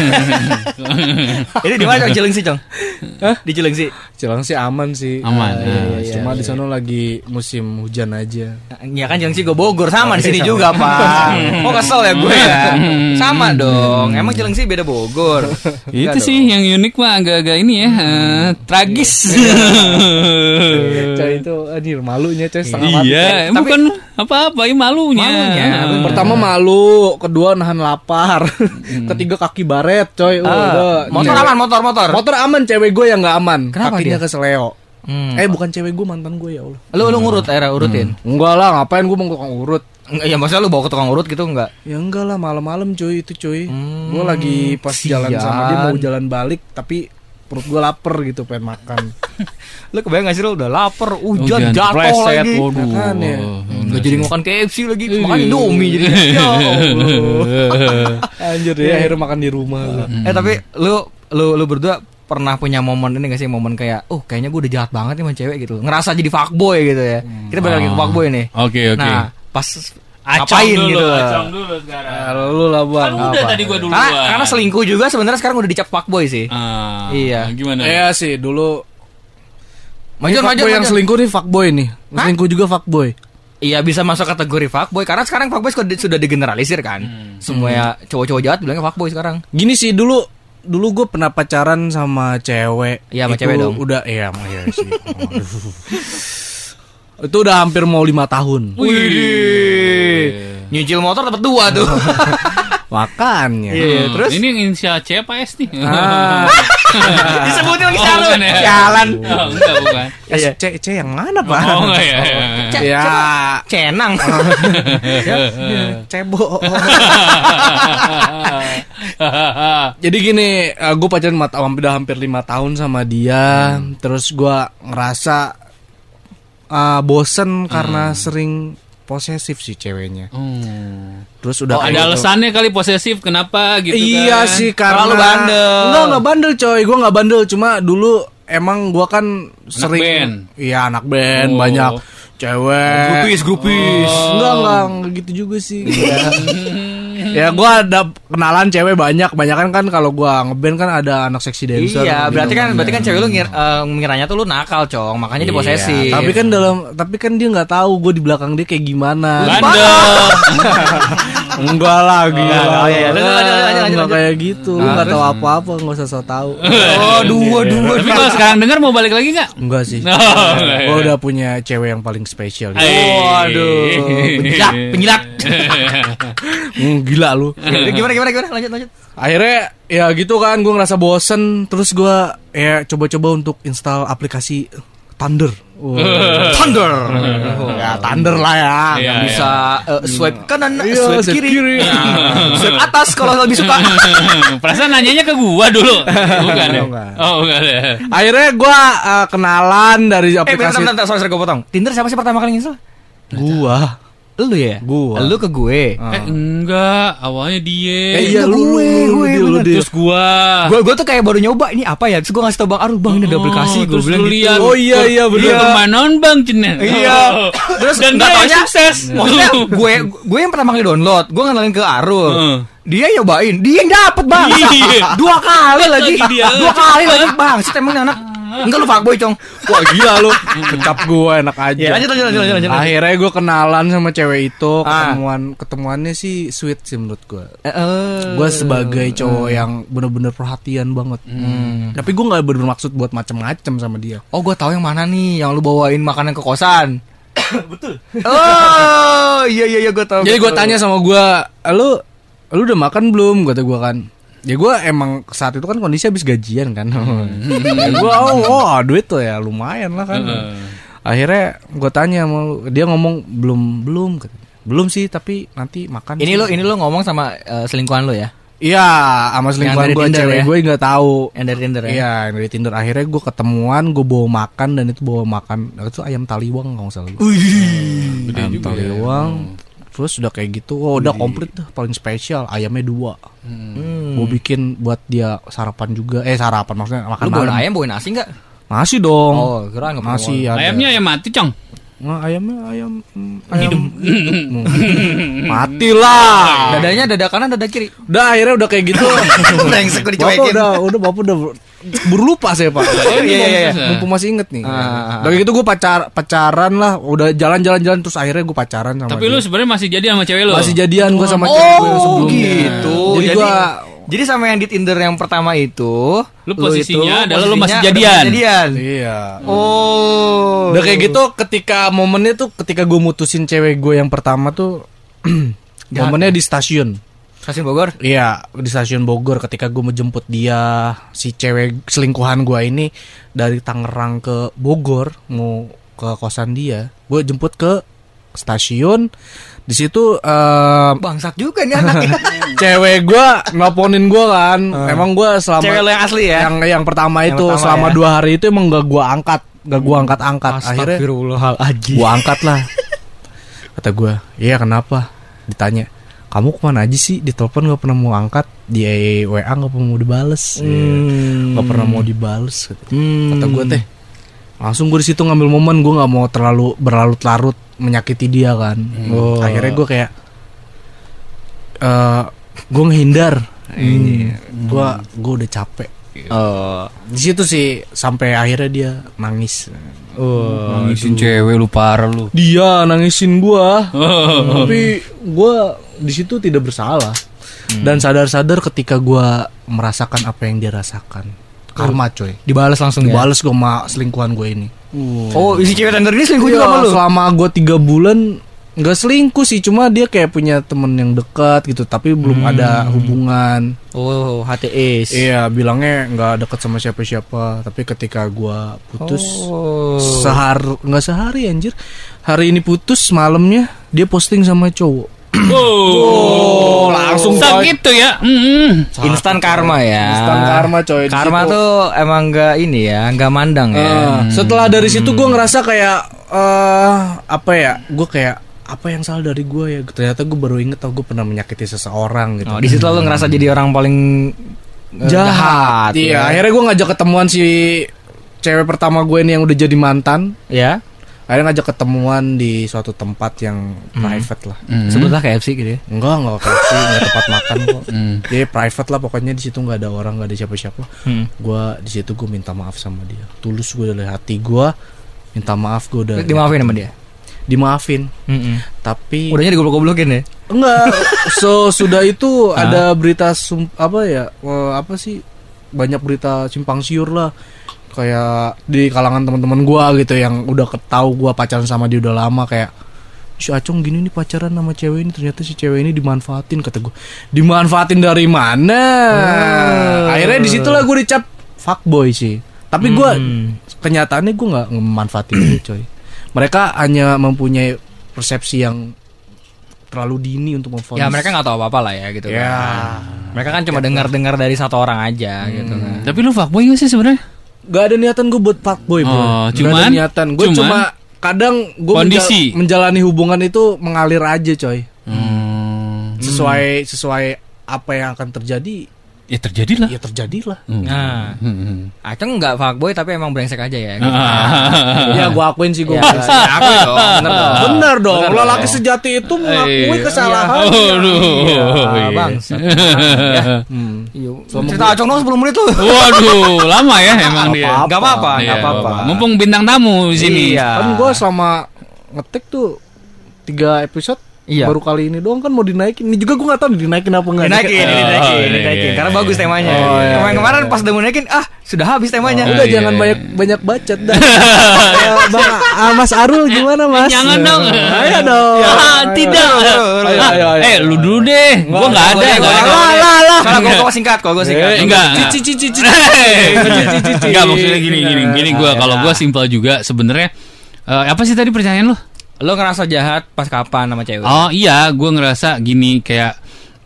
Ini di mana Cilengsi, Cong? Hah? Di Cilengsi. Cilengsi aman sih. Aman. Ah, iya, iya, Cuma iya, di sana iya. lagi musim hujan aja. Ya kan Cilengsi gue Bogor sama di sini juga, Pak. Oh, kesel ya gue ya. Sama dong. Emang Cilengsi beda Bogor. Itu sih yang unik mah agak-agak ini ya, uh, tragis. Coy itu anjir malunya coy setengah mati. Iya, Tapi, bukan apa-apa, ini malunya. Malunya. Pertama malu, kedua nahan lapar, ketiga kaki baret coy. Uh, ah, motor cewek. Aman, motor motor. Motor aman, cewek gue yang nggak aman. Kenapa kakinya dia? keseleo. Hmm. Eh bukan cewek gue, mantan gue ya Allah. Lu lu ngurut era urutin? Hmm. Enggak lah, ngapain gue mau ke tukang urut? Ya maksudnya lu bawa ke tukang urut gitu enggak? Ya enggak lah, malam-malam cuy itu cuy. Hmm, Gue lagi pas sian. jalan sama dia mau jalan balik, tapi perut gue lapar gitu, pengen makan. Lu kebayang gak sih lu udah lapar, hujan, Hujan, jatuh pleset, lagi. waduh. Kan ya. Gak jadi makan K F C lagi, makan Indomie jadi. Ya Allah. Anjir deh, akhirnya makan di rumah. Eh tapi lu lu lu berdua pernah punya momen ini gak sih, momen kayak oh kayaknya gue udah jahat banget nih sama cewek gitu, ngerasa jadi fuckboy gitu ya. Kita balik lagi ke fuckboy nih. Oke oke. Nah pas Acong ngapain dulu, gitu. Acong dulu sekarang. Lu lah buat. Kan udah tadi gua dulu. Karena, karena selingkuh juga sebenarnya sekarang udah dicap fuckboy sih. Ah, Iya. Gimana? Iya sih dulu. Maju Ini maju fuckboy yang maju. selingkuh nih fuckboy nih. Selingkuh juga fuckboy. Iya bisa masuk kategori fuckboy karena sekarang fuckboy sudah, sudah digeneralisir kan. Hmm. Semua cowok-cowok jahat bilangnya fuckboy sekarang. Gini sih dulu dulu gue pernah pacaran sama cewek. Iya sama Itu cewek dong. Udah iya sama iya sih. Itu udah hampir mau lima tahun. Wih. Nyicil motor dapat dua tuh. Makanya. Iya, terus ini inisial C apa S nih? Ah. disebutin lagi Oh, salah. bukan ya? Jalan. Oh, enggak bukan. Iya. C C yang mana Pak? Oh enggak ya. C- Ya. coba Cenang. Ya, cebo. Jadi gini, gue pacaran mat- udah hampir lima tahun sama dia. Hmm. Terus gue ngerasa uh, bosen hmm. karena sering posesif sih ceweknya. Hmm. Terus udah Oh, ada gitu. alasannya kali posesif kenapa gitu Iya kan? sih karena terlalu bandel. Enggak enggak bandel coy, gue nggak bandel, cuma dulu emang gue kan sering band. Iya anak band Oh. banyak cewek. Grupis, grupis. Oh. Enggak enggak enggak gitu juga sih. Ya gue ada kenalan cewek banyak, banyak kan kalau gue ngeband kan ada anak seksi dancer. Iya, gitu. berarti kan berarti kan cewek lu ngir, uh, ngiranya tuh lu nakal, Cong. Makanya dia posesif. Tapi kan dalam tapi kan dia nggak tahu gue di belakang dia kayak gimana. Bandel. Enggak lagi. Oh, iya, iya. Lanjut, lanjut, lanjut, lanjut, Enggak lanjut. kayak gitu. Lu enggak tahu apa-apa, enggak usah so tahu. Oh, dua dua. Tapi kalau sekarang dengar mau balik lagi enggak? Enggak sih. Oh, Gue udah punya cewek yang paling spesial. Gitu. Waduh, penjilat, penjilat. Hmm, gila lu. Gimana gimana gimana? Lanjut lanjut. Akhirnya ya gitu kan, gue ngerasa bosen. Terus gue ya coba-coba untuk install aplikasi Thunder. Wow. Thunder. Ya Thunder lah ya. Iya, Yang bisa uh, swipe kanan, Iya, swipe swipe kiri, kiri. swipe atas kalau lebih suka. Perasaan nanyanya ke gua dulu. Bukan ya? Enggak. Oh, bukan ya. Akhirnya gue uh, kenalan dari Eh, bentar, aplikasi. bentar, bentar, sorry, sorry, gue potong. Tinder siapa sih pertama kali install? Gua. Lu ya? Gua. Lu ke gue. Eh, enggak, awalnya dia. Eh, iya, gue, lu, lu, gue, lu, bener. dia. Terus gua. Gue gue tuh kayak baru nyoba ini apa ya? Terus gue ngasih tau Bang Arul, Bang ini ada aplikasi. Gue terus bilang lu gitu. lihat. Oh, iya, iya, bener. Iya, permainan Bang Cinen. Iya. Terus dan nggak dia taunya- sukses. Maksudnya gue gue yang pertama kali download, gue ngenalin ke Arul. Heeh. Dia nyobain, dia yang dapet bang. Iya. Dua kali lagi, Lagi dia. dua kali lagi bang. Emang anak, enggak lu fuckboy Cong. Wah gila lu. Kecap gue enak aja. Ya lanjut lanjut lanjut lanjut. lanjut. Akhirnya gue kenalan sama cewek itu. Ah. Ketemuan Ketemuannya sih sweet sih menurut gue. Eh, eh. Gue sebagai cowok yang bener-bener perhatian banget. Hmm. Tapi gue gak bermaksud buat macem-macem sama dia. Oh gue tahu yang mana nih, yang lu bawain makanan ke kosan. Betul. Oh iya iya iya gue tahu. Jadi gue tanya sama gue, lu lu udah makan belum? Kata gue kan. Ya gue emang saat itu kan kondisi habis gajian kan. Ya gue oh, oh duit tuh ya lumayan lah kan. Akhirnya gue tanya sama lu, dia ngomong belum belum katanya. Belum sih tapi nanti makan. Ini sih. lu ini lu ngomong sama uh, selingkuhan lu ya? Iya, sama selingkuhan dari gue, Tinder cewek ya? gue nggak tahu. Yang dari Tinder ya? Iya, yang dari Tinder. Akhirnya gue ketemuan, gue bawa makan dan itu bawa makan. Itu ayam taliwang kalau nggak salah. Wih. Ayam taliwang. Terus udah kayak gitu, oh udah komplit tuh, paling spesial. Ayamnya dua. Hmm. Gue bikin buat dia sarapan juga. Eh sarapan maksudnya makan Lu bawain malam. ayam bawain nasi enggak? Nasi dong. Oh, kira enggak Nasi ada. Ayamnya ayam mati, Cong. Nah, ayamnya ayam mm, ayam hidup. Matilah. Dadanya dada kanan dada kiri. Udah akhirnya udah kayak gitu. Brengsek Bapak udah udah bapak udah berlupa saya Pak. Oh iya iya iya. Mumpung masih inget nih. Ah. Udah gitu gue pacar pacaran lah, udah jalan-jalan-jalan terus akhirnya gue pacaran sama Tapi dia. lu sebenarnya masih jadi sama cewek lu? Masih jadian gue sama Oh, cewek gue sebelumnya. gitu. Jadi, Jadi, gue jadi sama yang di Tinder yang pertama itu, Lu posisinya itu, adalah lu masih posisinya jadian. udah jadian. iya. Oh. Udah kayak gitu ketika momennya tuh ketika gue mutusin cewek gue yang pertama tuh momennya di stasiun. Stasiun Bogor? Iya, di stasiun Bogor ketika gue menjemput dia, si cewek selingkuhan gue ini dari Tangerang ke Bogor mau ke kosan dia, gue jemput ke stasiun. Di situ uh, Bangsat juga nih anaknya. cewek gue nelponin gue kan, emang gue selama Cewek lo yang asli ya? yang yang pertama Yang itu pertama selama ya? dua hari itu emang gak gue angkat, gak gue angkat angkat. Akhirnya Astagfirullahaladzim. gue angkat lah. Kata gue, iya kenapa? Ditanya, kamu kemana aja sih? Ditelepon gak pernah mau angkat, di W A gak pernah mau dibales, Hmm. gak pernah mau dibales. Hmm. Kata gue teh, langsung gue di situ ngambil momen, gue nggak mau terlalu berlarut-larut menyakiti dia kan. Oh. Akhirnya gue kayak, uh, gue ngehindar. Hmm. Gue gue udah capek. Oh. Di situ sih sampai akhirnya dia nangis. Oh. Nangisin cewek lu parah lu. Dia nangisin gua, tapi gua di situ tidak bersalah. Dan sadar-sadar ketika gua merasakan apa yang dia rasakan. Karma coy. Dibalas langsung ya? Dibales gua sama selingkuhan gua ini. Oh, isi cewek tender ini selingkuh Iya, juga sama lu? selama gua tiga bulan nggak selingkuh sih, cuma dia kayak punya temen yang dekat gitu, tapi belum ada hubungan. Oh, H T S. Iya, bilangnya nggak deket sama siapa-siapa, tapi ketika gua putus Oh. sehari nggak sehari anjir, hari ini putus malamnya dia posting sama cowok. Oh, langsung sakit tuh ya. Mm-mm. Instan karma ya. Instan karma coy. Di Karma situ. tuh emang gak ini ya, gak mandang ya. Eh, setelah dari situ gue ngerasa kayak eh apa ya, gue kayak apa yang salah dari gue ya. Ternyata gue baru inget tau gue pernah menyakiti seseorang gitu. Oh, di situ lo ngerasa jadi orang paling eh, jahat. Iya, ya. akhirnya gue ngajak ketemuan si cewek pertama gue ini yang udah jadi mantan. Ya. Akhirnya ngajak ketemuan di suatu tempat yang private lah. Sebutlah K F C gitu ya. Enggak, enggak kasih, enggak tempat makan kok. Mm. Jadi private lah pokoknya, di situ nggak ada orang, nggak ada siapa-siapa. Hmm. Gua di situ gue minta maaf sama dia. Tulus gue dari hati gue minta maaf, gue udah Dimaafin sama dia. dimaafin. Mm-mm. Tapi Udahnya digoblok-goblokin ya. enggak. So sudah itu ada berita sum, apa ya? eh, apa sih? Banyak berita simpang siur lah. Kayak di kalangan teman-teman gua gitu yang udah ketahu gua pacaran sama dia udah lama, kayak si Acong gini nih pacaran sama cewek ini, ternyata si cewek ini dimanfaatin, kata gua. Dimanfaatin dari mana? Oh. Akhirnya disitulah gua dicap fuckboy sih. Tapi gua Hmm. kenyataannya gua nggak memanfaatin dia coy. Mereka hanya mempunyai persepsi yang terlalu dini untuk memfonis. Ya mereka nggak tahu apa-apa lah ya gitu. Ya. Kan. Mereka kan cuma dengar-dengar dari satu orang aja gitu kan. Tapi lu fuckboy gak sih sebenarnya? Gak ada niatan gue buat fuckboy bro. Oh, Gak cuman- ada niatan. Gue cuman- cuma kadang gue Kondisi. menjalani hubungan itu mengalir aja coy. Hmm. Sesuai sesuai apa yang akan terjadi, Ya terjadilah. ya terjadilah. Hmm. Nah, Hmm. Aceng nggak fuckboy tapi emang brengsek aja ya. Gitu. Ya gue akuin sih gue. Ya, ya, akui dong, bener dong. Bener dong. Bener Lelaki dong. sejati itu mengakui Iya. kesalahan. Aduh. Iya, Iya. bang. Ya. Hmm. Iya. Cerita Acong dong sepuluh menit tuh. Waduh, lama ya emang dia. Apa-apa. Gak apa-apa, Iya, gak apa-apa. Mumpung bintang tamu di sini. Iya. Kan gue selama ngetik tuh tiga episode. Iya. Baru kali ini doang kan mau dinaikin. Ini juga gue gak tahu dinaikin apa enggak. Dinaikin, Oh, dinaikin, iya, dinaikin. iya, Karena iya. bagus temanya. Oh, iya, Kemarin-kemarin iya. pas udah mau naikin, ah sudah habis temanya. Oh, Udah iya, jangan iya. banyak banyak bacot dah. Ya, Bang ah, Mas Arul gimana Mas? Jangan dong. Ayo dong. Ah, tidak. Ayo, ayo, ayo. Eh, lu dulu deh. Gua enggak ada. Gua- nggak gua- ada. gua- lah, lah. Soalnya gue gue singkat, kalau gue singkat. Eh, Enggak. Cici cici cici. Enggak, maksudnya gini gini gini gua kalau gua simpel juga sebenarnya. Eh, apa sih tadi pertanyaan lu? Lo ngerasa jahat pas kapan sama cewek? Oh iya, gue ngerasa gini kayak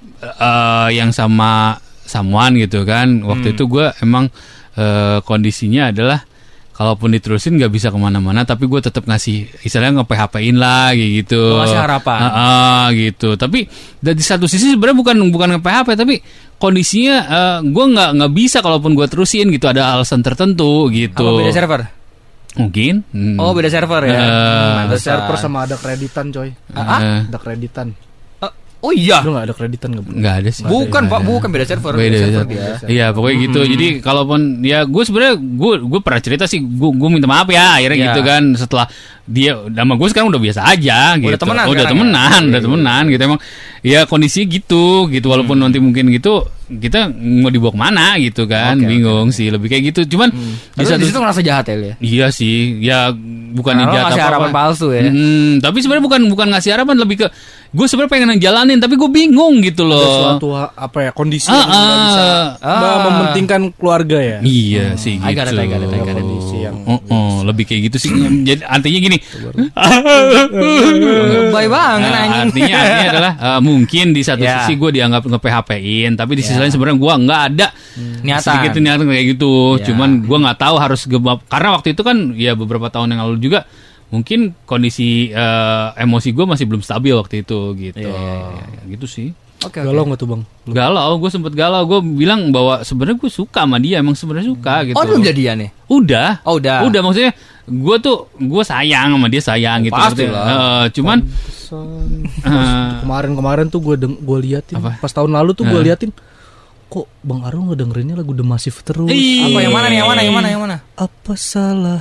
eh yang sama someone gitu kan. Waktu itu gue emang eh, kondisinya adalah kalaupun diterusin nggak bisa kemana-mana, tapi gue tetap ngasih istilahnya nge-P H P-in lah gitu. Oh, ngasih harapan. Heeh, gitu. Tapi dari satu sisi sebenarnya bukan bukan nge-P H P, tapi kondisinya eh, gue nggak nggak bisa kalaupun gue terusin gitu, ada alasan tertentu gitu. Apa beda server? Mungkin. Hmm. Oh, beda server ya. Uh, ada server sama ada kreditan, coy. Uh, ada kreditan. Oh iya. Lu gak ada kreditan gak? Nggak ada sih. Bukan Pak, bukan beda server. Beda, beda server beda. dia. Iya pokoknya hmm. gitu. Jadi kalaupun ya gue sebenarnya gue gue pernah cerita sih gue gue minta maaf ya akhirnya ya. gitu kan setelah dia sama gue sekarang udah biasa aja gitu. Udah temenan. Oh, udah temenan, ya. udah temenan gitu emang. Ya kondisi gitu gitu walaupun hmm. nanti mungkin gitu kita mau dibawa kemana gitu kan okay, bingung okay. sih lebih kayak gitu cuman hmm. di satu situ ngerasa jahat ya ya. Iya sih ya bukan jahat apa harapan palsu ya. Hmm, tapi sebenarnya bukan bukan ngasih harapan lebih ke gue sebenarnya pengen ngejalanin tapi gue bingung gitu loh. Ada suatu apa ya kondisi ah, yang ah, bisa ah, mementingkan keluarga ya. Iya hmm. sih gitu. Agak ada, agak ada, agak ada. Kondisi yang oh, oh, lebih kayak gitu sih. Jadi artinya gini. Baik banget nah, anjing. Artinya artinya adalah uh, mungkin di satu yeah. sisi gue dianggap nge-P H P-in tapi di sisi yeah. lain sebenarnya gue nggak ada hmm. niatan. sedikit niatan kayak gitu. Yeah. Cuman gue nggak tahu harus gebab karena waktu itu kan ya beberapa tahun yang lalu juga mungkin kondisi uh, emosi gue masih belum stabil waktu itu gitu. Yeah, yeah, yeah, yeah. Gitu sih. Oke, okay, galau nggak tuh bang? Galau, gue sempet galau. Gue bilang bahwa sebenarnya gue suka sama dia, emang sebenarnya suka gitu. Oh belum jadian nih? Udah. Oh udah. Udah maksudnya gue tuh gue sayang sama dia sayang oh, gitu. Pasti lah. Uh, cuman uh, kemarin-kemarin tuh gue deng- gue liatin. Apa? Pas tahun lalu tuh gue uh. liatin. Kok Bang Arul ngedengerinnya lagu The Massive terus? Eee. Apa yang mana nih? Yang mana? Yang mana? Yang mana? Apa salah?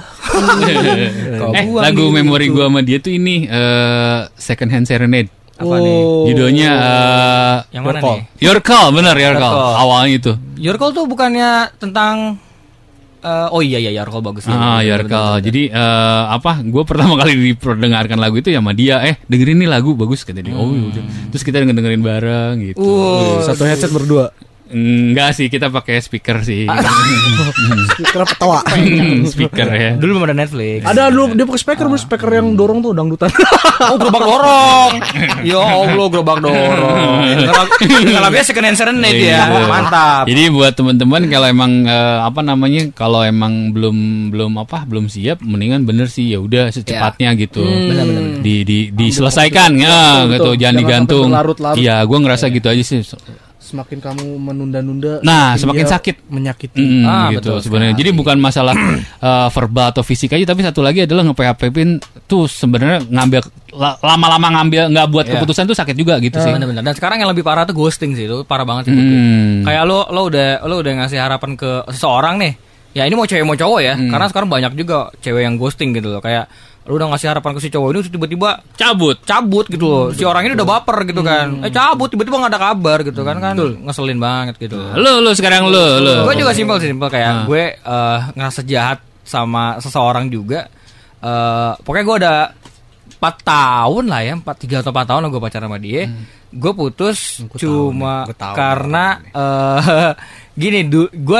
eh lagu memori gue sama dia tuh ini uh, Second Hand Serenade. Apa oh. nih? Judulnya uh, yang mana Your nih? Your Call, benar Your, Your Call. Call. Awalnya itu. Your Call tuh bukannya tentang uh, oh iya iya Your Call bagus ya. Ah, Your Call. Jadi uh, apa? Gue pertama kali diperdengarkan lagu itu ya sama dia. Eh, dengerin nih lagu bagus kata dia. Hmm. Oh, udah. Terus kita dengerin bareng gitu. Uh, satu headset berdua. Enggak sih, kita pakai speaker sih. Speaker petawa. Speaker ya. Dulu belum ada Netflix. Ada dulu dia pakai speaker, ah. speaker yang dorong tuh dangdutan. Oh, gerobak dorong. Ya Allah, gerobak dorong. Kalau biasa Second Hand Serenade ya. Mantap. Jadi buat teman-teman kalau emang uh, apa namanya? Kalau emang belum belum apa? Belum siap, mendingan bener sih ya udah secepatnya ya. Gitu. Hmm. Benar-benar. Di di diselesaikan ya, gitu. Jangan digantung. Iya, gua ngerasa ya. Gitu aja sih. Semakin kamu menunda-nunda, nah semakin sakit, menyakiti. Mm, ah, gitu sebenarnya. Jadi bukan masalah uh, verbal atau fisik aja, tapi satu lagi adalah nge-P H P-in tuh sebenarnya ngambil lama-lama ngambil nggak buat yeah. keputusan tuh sakit juga gitu uh, sih. Benar-benar. Dan sekarang yang lebih parah tuh ghosting sih, itu parah banget sih. Hmm. Kayak lo lo udah lo udah ngasih harapan ke seseorang nih. Ya ini mau cewek mau cowok ya, hmm. karena sekarang banyak juga cewek yang ghosting gitu loh. Kayak lu udah ngasih harapan ke si cowok ini tiba-tiba cabut cabut gitu loh. Si orang ini udah baper gitu kan. Eh cabut tiba-tiba nggak ada kabar gitu kan kan Betul. Ngeselin banget gitu. Lu lu sekarang lu lu. Gue juga simpel sih simpel kayak uh. gue uh, ngerasa jahat sama seseorang juga. Uh, pokoknya gue udah empat tahun lah ya, empat tiga atau empat tahun lah gue pacaran sama dia. Hmm. Gue putus gua cuma tahu, karena uh, gini du, gue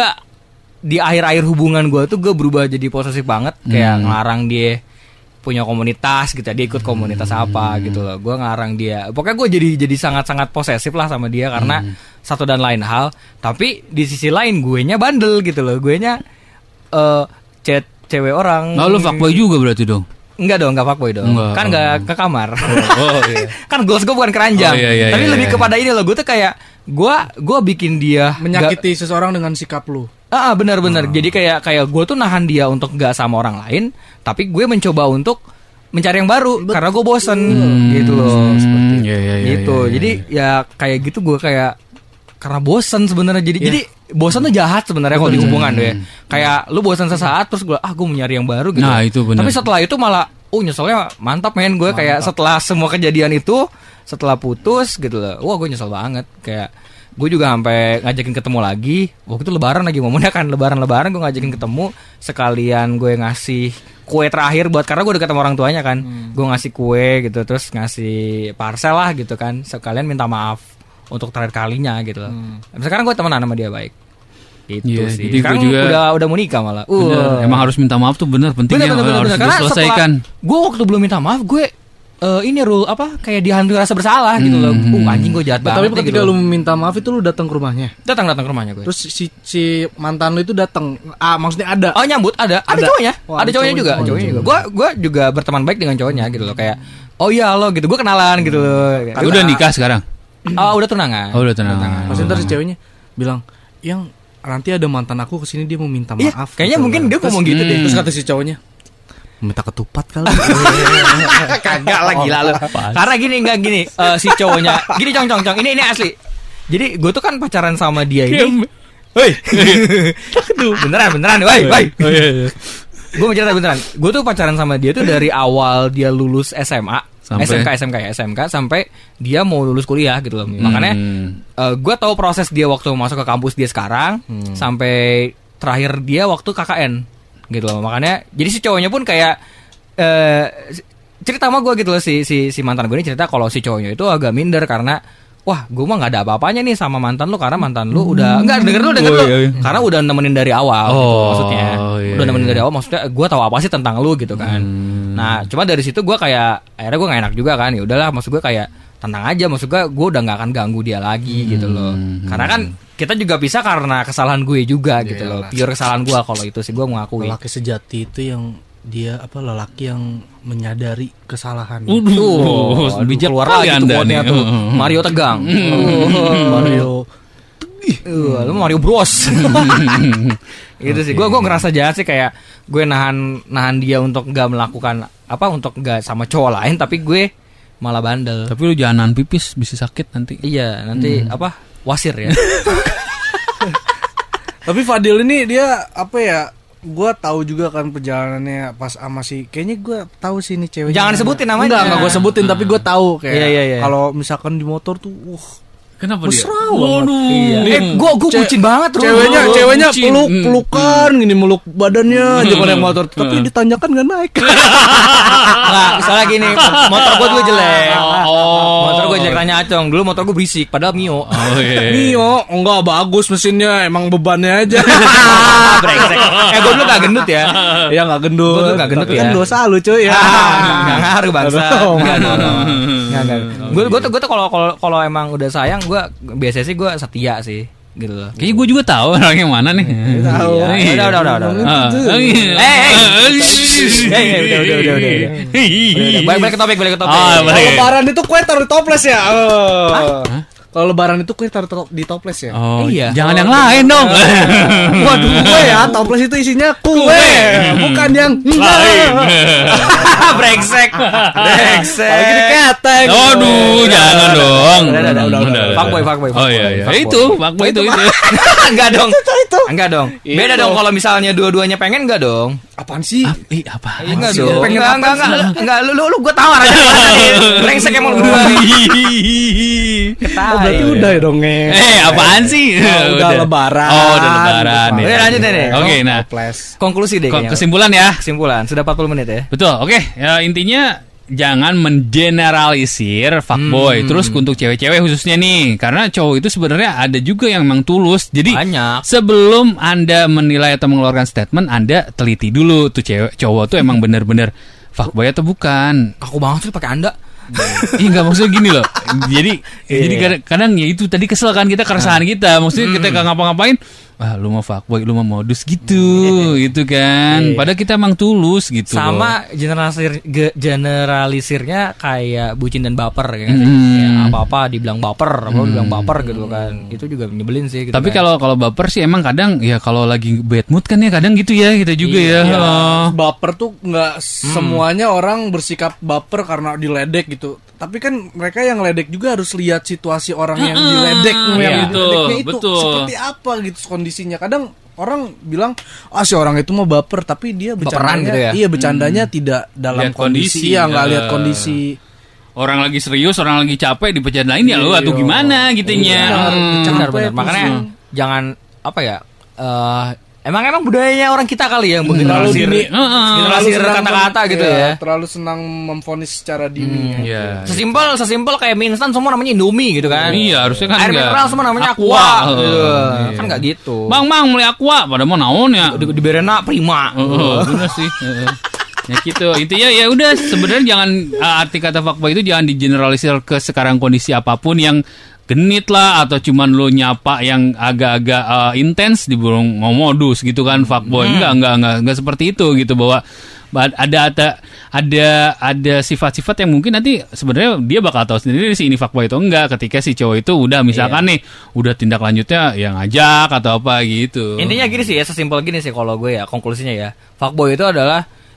di akhir-akhir hubungan gue tuh gue berubah jadi posesif banget, kayak hmm. ngelarang dia punya komunitas gitu, dia ikut komunitas hmm. apa gitu loh, gue ngarang dia, pokoknya gue jadi jadi sangat-sangat posesif lah sama dia karena hmm. satu dan lain hal. Tapi di sisi lain gue nya bandel gitu loh, gue nya uh, chat cewek orang. Nah, lu fuckboy juga berarti dong? Enggak dong, enggak fuckboy dong, enggak, kan enggak oh. ke kamar. Oh, oh iya. Kan goals gue bukan keranjang, oh, iya, iya, tapi iya, lebih iya. kepada ini loh, gue tuh kayak gue gue bikin dia menyakiti gak, seseorang dengan sikap lu. Ah benar-benar. Oh. Jadi kayak kayak gue tuh nahan dia untuk nggak sama orang lain, tapi gue mencoba untuk mencari yang baru. Betul. Karena gue bosen hmm. gitu loh. Seperti yeah, yeah, yeah, gitu. Yeah, yeah, jadi yeah. ya kayak gitu gue kayak karena bosen sebenarnya. Jadi yeah. jadi bosen tuh jahat sebenarnya kalau di hubungan hmm. deh. Kayak lu bosen sesaat terus gue ah gue mau nyari yang baru gitu. Nah, itu benar. Tapi setelah itu malah oh nyeselnya mantap men gue, kayak setelah semua kejadian itu, setelah putus gitu loh. Wah gue nyesel banget kayak. Gue juga sampai ngajakin ketemu lagi. Waktu itu lebaran lagi momennya kan lebaran-lebaran, gue ngajakin ketemu sekalian gue ngasih kue terakhir buat, karena gue udah ketemu orang tuanya kan. Hmm. Gue ngasih kue gitu, terus ngasih parcel lah gitu kan. Sekalian minta maaf untuk terakhir kalinya gitu loh. Hmm. Sekarang gue temenan sama dia baik. Itu yeah, sih. Sekarang juga udah udah mau nikah malah. Uh. Emang harus minta maaf tuh bener pentingnya, bener, bener, harus bener. Diselesaikan. Gue waktu belum minta maaf gue Uh, ini rule apa kayak dihantui rasa bersalah gitu loh. Uh anjing gue jahat nah, banget. Tapi ketika gitu. Lu minta maaf itu lu datang ke rumahnya. Datang datang ke rumahnya gue. Terus si si mantan lu itu datang. Ah maksudnya ada. Oh nyambut ada. Ada, ada cowoknya. Oh, ada, ada cowoknya juga. Oh, cowoknya juga. Gue gue juga berteman baik dengan cowoknya gitu loh, kayak oh iya lo gitu. Gue kenalan gitu loh. Kan udah nikah sekarang. Oh udah tunangan. Oh udah tunangan. Pas ntar si ceweknya bilang yang nanti ada mantan aku kesini dia mau minta maaf. Iya, kayaknya gitu mungkin kan. Dia ngomong gitu deh. Terus kata si cowoknya, Minta ketupat kali. Kagak lah, gila lu. Karena gini enggak gini, uh, si cowoknya. Gini cong cong cong. Ini ini asli. Jadi gue tuh kan pacaran sama dia ini. Woi. beneran beneran. Woi woi. Gue mau cerita beneran. Gue tuh pacaran sama dia tuh dari awal dia lulus S M A. Sampai S M K S M K ya S M K sampai dia mau lulus kuliah gitu loh. Hmm. Makanya uh, gue tahu proses dia waktu masuk ke kampus dia sekarang hmm. sampai terakhir dia waktu K K N gitu loh. Makanya jadi si cowoknya pun kayak uh, cerita sama gue gitu loh, si si si mantan gue ini cerita kalau si cowoknya itu agak minder karena wah, gue mah nggak ada apa-apanya nih sama mantan lu karena mantan lu udah nggak denger lu denger lu oh, iya, iya. karena udah nemenin dari awal, oh, gitu, maksudnya iya, udah nemenin iya. dari awal, maksudnya gue tahu apa sih tentang lu gitu kan. Hmm. Nah, cuma dari situ gue kayak akhirnya gue nggak enak juga kan, ya udahlah, maksud gue kayak tantang aja, maksud gue gue udah nggak akan ganggu dia lagi hmm. gitu loh, karena kan kita juga bisa karena kesalahan gue juga gitu yeah, loh, pure kesalahan gue kalau itu sih gue mengakui. Lelaki sejati itu yang dia apa lelaki yang menyadari kesalahannya. Udah, bijak keluar lagi tuh quote-nya tuh. Mario Tegang. Oh, Mario. Uh, lu Mario Bros. Gitu sih. Gue gue ngerasa jahat sih, kayak gue nahan nahan dia untuk nggak melakukan apa, untuk nggak sama cowok lain, tapi gue malah bandel. Tapi lu jangan nahan pipis, bisa sakit nanti. Iya, nanti hmm. apa? Wasir ya. Tapi Fadil ini dia apa ya? Gue tahu juga kan perjalanannya pas sama si, kayaknya gue tahu sih ini cewek. Jangan sebutin namanya. Enggak, enggak gue sebutin, hmm. tapi gue tahu kayak iya, iya, iya. kalau misalkan di motor tuh, uh, kenapa mesra dia? Waduh. Iya. Eh, gue gue Ce- bucin banget tuh. Ceweknya, oh, ceweknya bucin. peluk, pelukan, gini meluk badannya, aja pada motor, tapi ditanyakan nggak naik. Nggak, soalnya gini, motor gue dulu jelek. Oh. Motor gue jelek, tanya Acong. Dulu motor gue berisik, padahal Mio. Oh, yeah. Mio, enggak bagus mesinnya, emang bebannya aja. Brengsek. Eh, gue dulu nggak gendut ya. Ya nggak gendut. Gue dulu nggak gendut ya. Kan dosa lu cuy ya. Nggak ngaruh bangsa. Nggak, nggak. Gue gue tuh gue tuh kalau kalau kalau emang udah sayang, gue biasanya sih gue setia sih gitu loh. Kayaknya gue juga tahu orang yang mana nih. Tahu. Udah udah udah udah. Eh, eh, udah udah udah udah. Balik balik ke topik, balik ke topik. Lebaran itu kue taruh di toples ya. Kalau lebaran itu kue taruh di toples ya. Oh iya. Jangan yang lain dong. Waduh, kue ya, toples itu isinya kue, bukan yang lain. Brengsek. Brengsek. Lagi diketeng. Aduh, jangan dong. Udah, udah, udah, udah. Fuckboy, fuckboy. Oh iya, iya. Itu, fuckboy itu itu. Enggak dong. Enggak dong. Beda dong kalau misalnya dua-duanya pengen, enggak dong. Apaan sih? Ih, apa? Enggak dong. Pengen enggak enggak enggak lu lu gua tahu arahnya kemana nih. Brengsek emang lu berdua. Oh, berarti udah ya dong. Eh, apaan sih? Udah lebaran. Oh, udah lebaran nih. Oke, lanjut deh. Oke, nah. Konklusi deh kayaknya. Kesimpulan ya. Kesimpulan. Sudah empat puluh menit ya. Betul. Oke, ya intinya jangan mengeneralisir fuckboy. Hmm. Terus untuk cewek-cewek khususnya nih, karena cowok itu sebenarnya ada juga yang memang tulus. Jadi banyak. Sebelum Anda menilai atau mengeluarkan statement, Anda teliti dulu tuh cewek cowok tuh emang benar-benar fuckboy atau bukan. Aku banget sih pakai Anda. Iya nggak, maksudnya gini loh. Jadi yeah. jadi kadang, kadang ya itu tadi kesel kan kita, keresahan nah. kita. Maksudnya hmm. kita nggak ngapa-ngapain. Wah, lu mau fuckboy, lu mau modus gitu, yeah. gitu kan. Yeah. Padahal kita emang tulus gitu. Sama generalisir, generalisirnya kayak bucin dan baper kan. Mm. Ya, apa-apa dibilang baper, apa mm. dibilang baper gitu kan. Itu juga nyebelin sih gitu. Tapi kan. kalau kalau baper sih emang kadang ya kalau lagi bad mood kan ya kadang gitu ya, kita juga yeah. ya. Oh. Baper tuh nggak mm. semuanya orang bersikap baper karena diledek gitu. Tapi kan mereka yang ledek juga harus lihat situasi orang yang mm. diledek, yeah. yang betul, diledeknya itu betul. seperti apa gitu kondisinya. Kadang orang bilang ah si orang itu mau baper, tapi dia bercandanya gitu ya? Iya bercandanya hmm. tidak dalam lihat kondisi, kondisi ya nggak uh, lihat kondisi. Orang lagi serius, orang lagi capek dipecandalain ya lu atau gimana gitunya. Benar benar. Makanya hmm. jangan apa ya? Uh, Emang emang budayanya orang kita kali ya, generalisir, generalisir kata-kata gitu ya, ya. Terlalu senang memvonis secara dini. Hmm, ya. Sesimpel sesimpel kayak mie instan semua namanya Indomie gitu kan. Iya, harusnya kan air mineral semua namanya Aqua. Aqua. Uh, iya. Kan enggak gitu. Bang, Bang, beli Aqua, pada mau naon ya? Di, di Berena Prima. Heeh, uh, bener sih. Uh. Ya gitu. Intinya ya udah sebenarnya jangan uh, arti kata fuckboy itu jangan digeneralisir ke sekarang kondisi apapun yang genit lah atau cuman lo nyapa yang agak-agak uh, intens di burung mau modus gitu kan fuckboy. Hmm. Enggak, enggak, enggak, enggak seperti itu gitu, bahwa ada ada ada ada sifat-sifat yang mungkin nanti sebenarnya dia bakal tahu sendiri sih ini fuckboy itu enggak ketika si cowok itu udah misalkan yeah. nih udah tindak lanjutnya yang ngajak atau apa gitu. Intinya gini sih ya, sesimpel gini sih kalau gue ya, konklusinya ya. Fuckboy itu adalah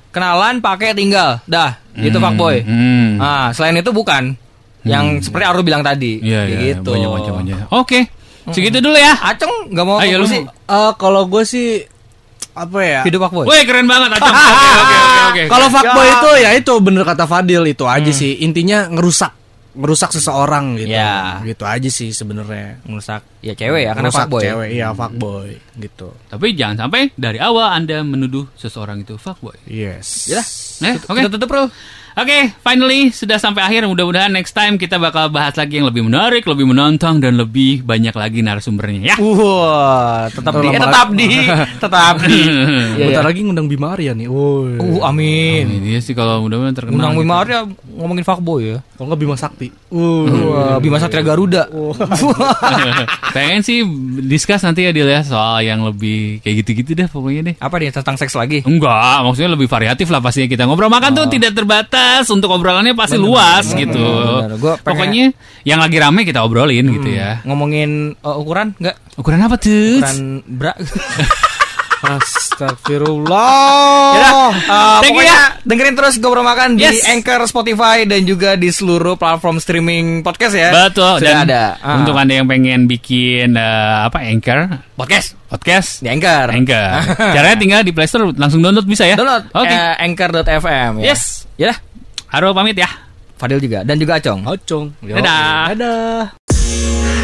kenalan pakai tinggal. Dah, Hmm, itu fuckboy. hmm. Nah, selain itu bukan. Yang seperti Arul bilang tadi. Iya, iya, gitu. banyak macam-macam. Oke. Segitu dulu ya. Acung nggak mau Ayo, lu sih Eh, kalau gue sih apa ya? video fuckboy. Woi, keren banget Acong. Oke, oke, oke, oke. Kalau fuckboy itu ya itu bener kata Fadil itu aja sih. Intinya ngerusak ngerusak seseorang gitu. Ya. Gitu aja sih sebenarnya. Merusak ya cewek ya karena Ngerusak fuckboy. cewek, iya fuckboy gitu. Tapi jangan sampai dari awal Anda menuduh seseorang itu fuckboy. Yes. Yalah. Eh, oke. Kita tutup, Bro. Oke, finally sudah sampai akhir. Mudah-mudahan next time kita bakal bahas lagi yang lebih menarik, lebih menantang dan lebih banyak lagi narasumbernya ya. Wah, tetap di, Lama eh, tetap di, tetap di. Iya, Bentar iya. lagi ngundang Bima Arya nih. Woi. Uh, amin. Ini dia sih kalau mudah-mudahan terkenal. Undang gitu. Bima Arya ngomongin fuckboy ya. Kalau nggak Bima Sakti. Wah, Bima Satria Garuda. Pengen sih discuss nanti ya Dil ya soal yang lebih kayak gitu-gitu deh pokoknya deh. Apa nih tentang seks lagi? Enggak, maksudnya lebih variatif lah pastinya kita ngobrol makan tuh tidak terbatas untuk obrolannya pasti luas gitu. bener. Gua pengen- Pokoknya yang lagi rame kita obrolin gitu ya. Ngomongin uh, ukuran enggak? Ukuran apa tuh? Ukuran bra. Astagfirullah. Ya uh, Thank you pokoknya ya. dengerin terus Ngobrol Makan di Yes. Anchor, Spotify dan juga di seluruh platform streaming podcast ya. Betul. Sudah Dan ada. Ah. untuk anda yang pengen bikin eh, apa Anchor podcast podcast di Anchor. Anchor. Caranya tinggal di Play Store langsung download bisa ya. Download Oke. eh, anchor dot f m ya. Yes. Ya. Haro pamit ya. Fadil juga dan juga Acong. Hocong. Dadah. Dadah.